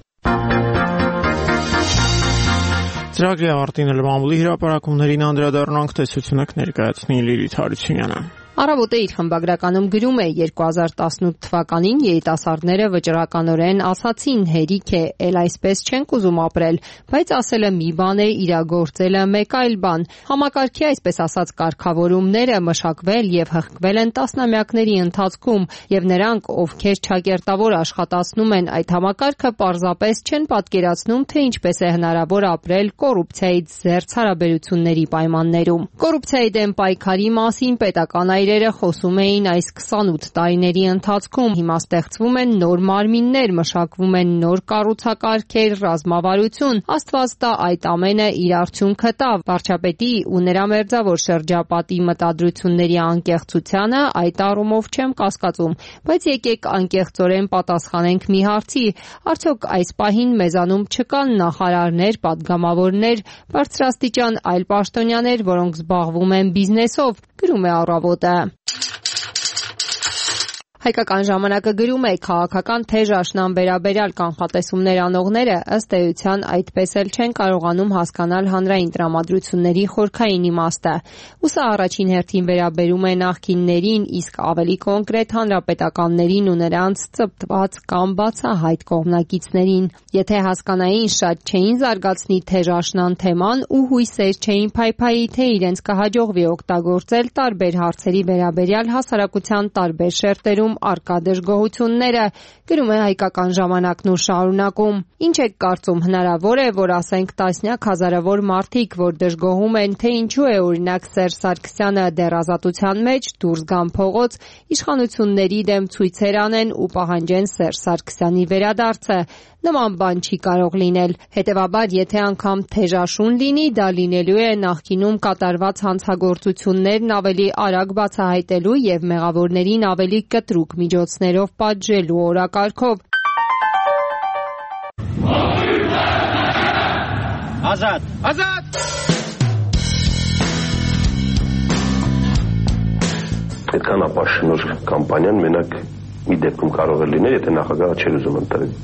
Ծրագրի ավարտին Լվամբուլի հրապարակումներին անդրադառնանք, տեսությունեք ներկայացնի Լիլիթ Հարությունյանը։ Առավոտը իր խմբագրականում գրում է երկու հազար տասնութ թվականին երիտասարդները վճռականորեն ասացին հերիք է, էլ այսպես չենք ուզում ապրել, բայց ասելը մի բան է, իրագործելը մեկ այլ բան։ Համակարգի այսպես ասած կարգավորումները մշակվել եւ հղկվել են տասնամյակների ընթացքում եւ նրանք, ովքեր չակերտավոր աշխատացնում են այդ համակարգը, պարզապես չեն պատկերացնում, թե ինչպես է հնարավոր ապրել կոռուպցիայից զերծ հարաբերությունների պայմաններում։ Կոռուպցիայի դեմ պայքարի մասին պետական այրերը խոսում էին այս քսանութ տարիների ընթացքում, հիմա ստեղծվում են նոր մարմիններ, մշակվում են նոր կառուցակարգեր, ռազմավարություն, Աստված տա այդ ամենը իր արդյունքը տա, վարչապետի ու նրա մերձավոր շրջապատի մտադրությունների անկեղծությանը այդ առումով չեմ կասկածում, բայց եկեք անկեղծորեն պատասխանենք մի հարցի, արդյոք այս պահին մեզանում չկան նախարարներ, պատգամավորներ, բարձրաստիճան այլ պաշտոնյաներ, որոնք զբաղվում են բիզնեսով, գրում է Առավոտը։ Հայկական ժամանակը գրում է քաղաքական թեժ աշնան վերաբերյալ կանխատեսումներ անողները ըստ էության այդպես էլ չեն կարողանում հասկանալ հանրային տրամադրությունների խորքային իմաստը։ Ու սա առաջին հերթին վերաբերում է նախկիններին, իսկ ավելի կոնկրետ հանրապետականներին ու նրանց ծպտված կամ բացահայտ կողմնակիցներին։ Եթե հասկանային, շատ չէին զարգացնի թեժ աշնան թեման ու հույսեր չէին փայփայի, թե իրենց կհաջողվի օգտագործել տարբեր հարցերի վերաբերյալ հասարակության տարբեր շերտերում արկա դժգոհությունները, գրում է Հայկական ժամանակն ու շարունակում։ Ինչ եք կարծում, հնարավոր է, որ ասենք տասնյակ հազարավոր մարդիկ, որ դժգոհում են, թե ինչու է օրինակ Սերժ Սարգսյանը դեռ ազատության մեջ, դուրս գան փողոց, իշխանությունների դեմ ցույցեր անեն ու պահանջեն Սերժ Սարգսյանի վերադարձը։ Նման բան չի կարող լինել։ Հետևաբար, եթե անգամ թեժաշուն լինի, դա լինելու է նախկինում կատարված հանցագործություններն ավելի արագ բացահայտելու եւ մեղավորներին ավելի կտրուկ միջոցներով պատժելու օրակարգով։ Ազատ! Ազատ! Այդքան ապաշնոր կամպանիան մենակ մի դեպքում կարող է լինել, եթե նախագահը չէր ուզում ընտրել։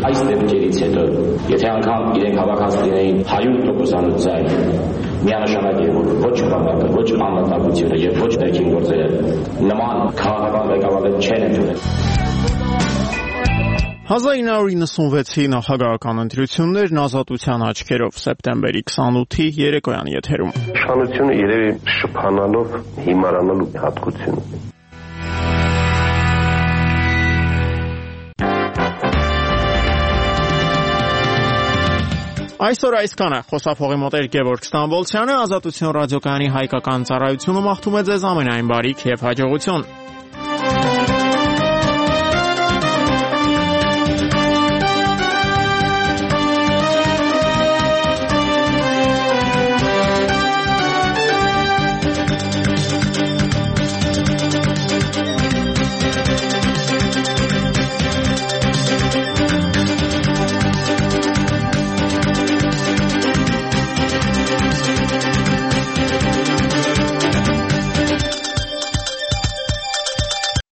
Այս դեպքերից հետո, եթե անգամ իրենք հավաքած լինեին հարյուր տոկոսանոց ձայն, միանշանակ է, որ ոչ բանակը, ոչ անվտանգությունը եւ ոչ ներքին գործերը նման քաղաքական ղեկավարներ չեն ընդունել։ հազար ինը հարյուր իննսունվեցի նախագահական ընտրություններն ազատության աչքերով սեպտեմբերի քսանութի երեկոյան եթերում։ Իշխանությունը երևի շփանալով հիմարանալու հատկություն ունի։ Այսօր այսքանը խոսափողի մոտ էր Գևորգ Ստամբոլցյանը, Ազատություն ռադիոկայանի հայկական ծառայությունը մաղթում է ձեզ ամենայն բարիք եւ հաջողություն։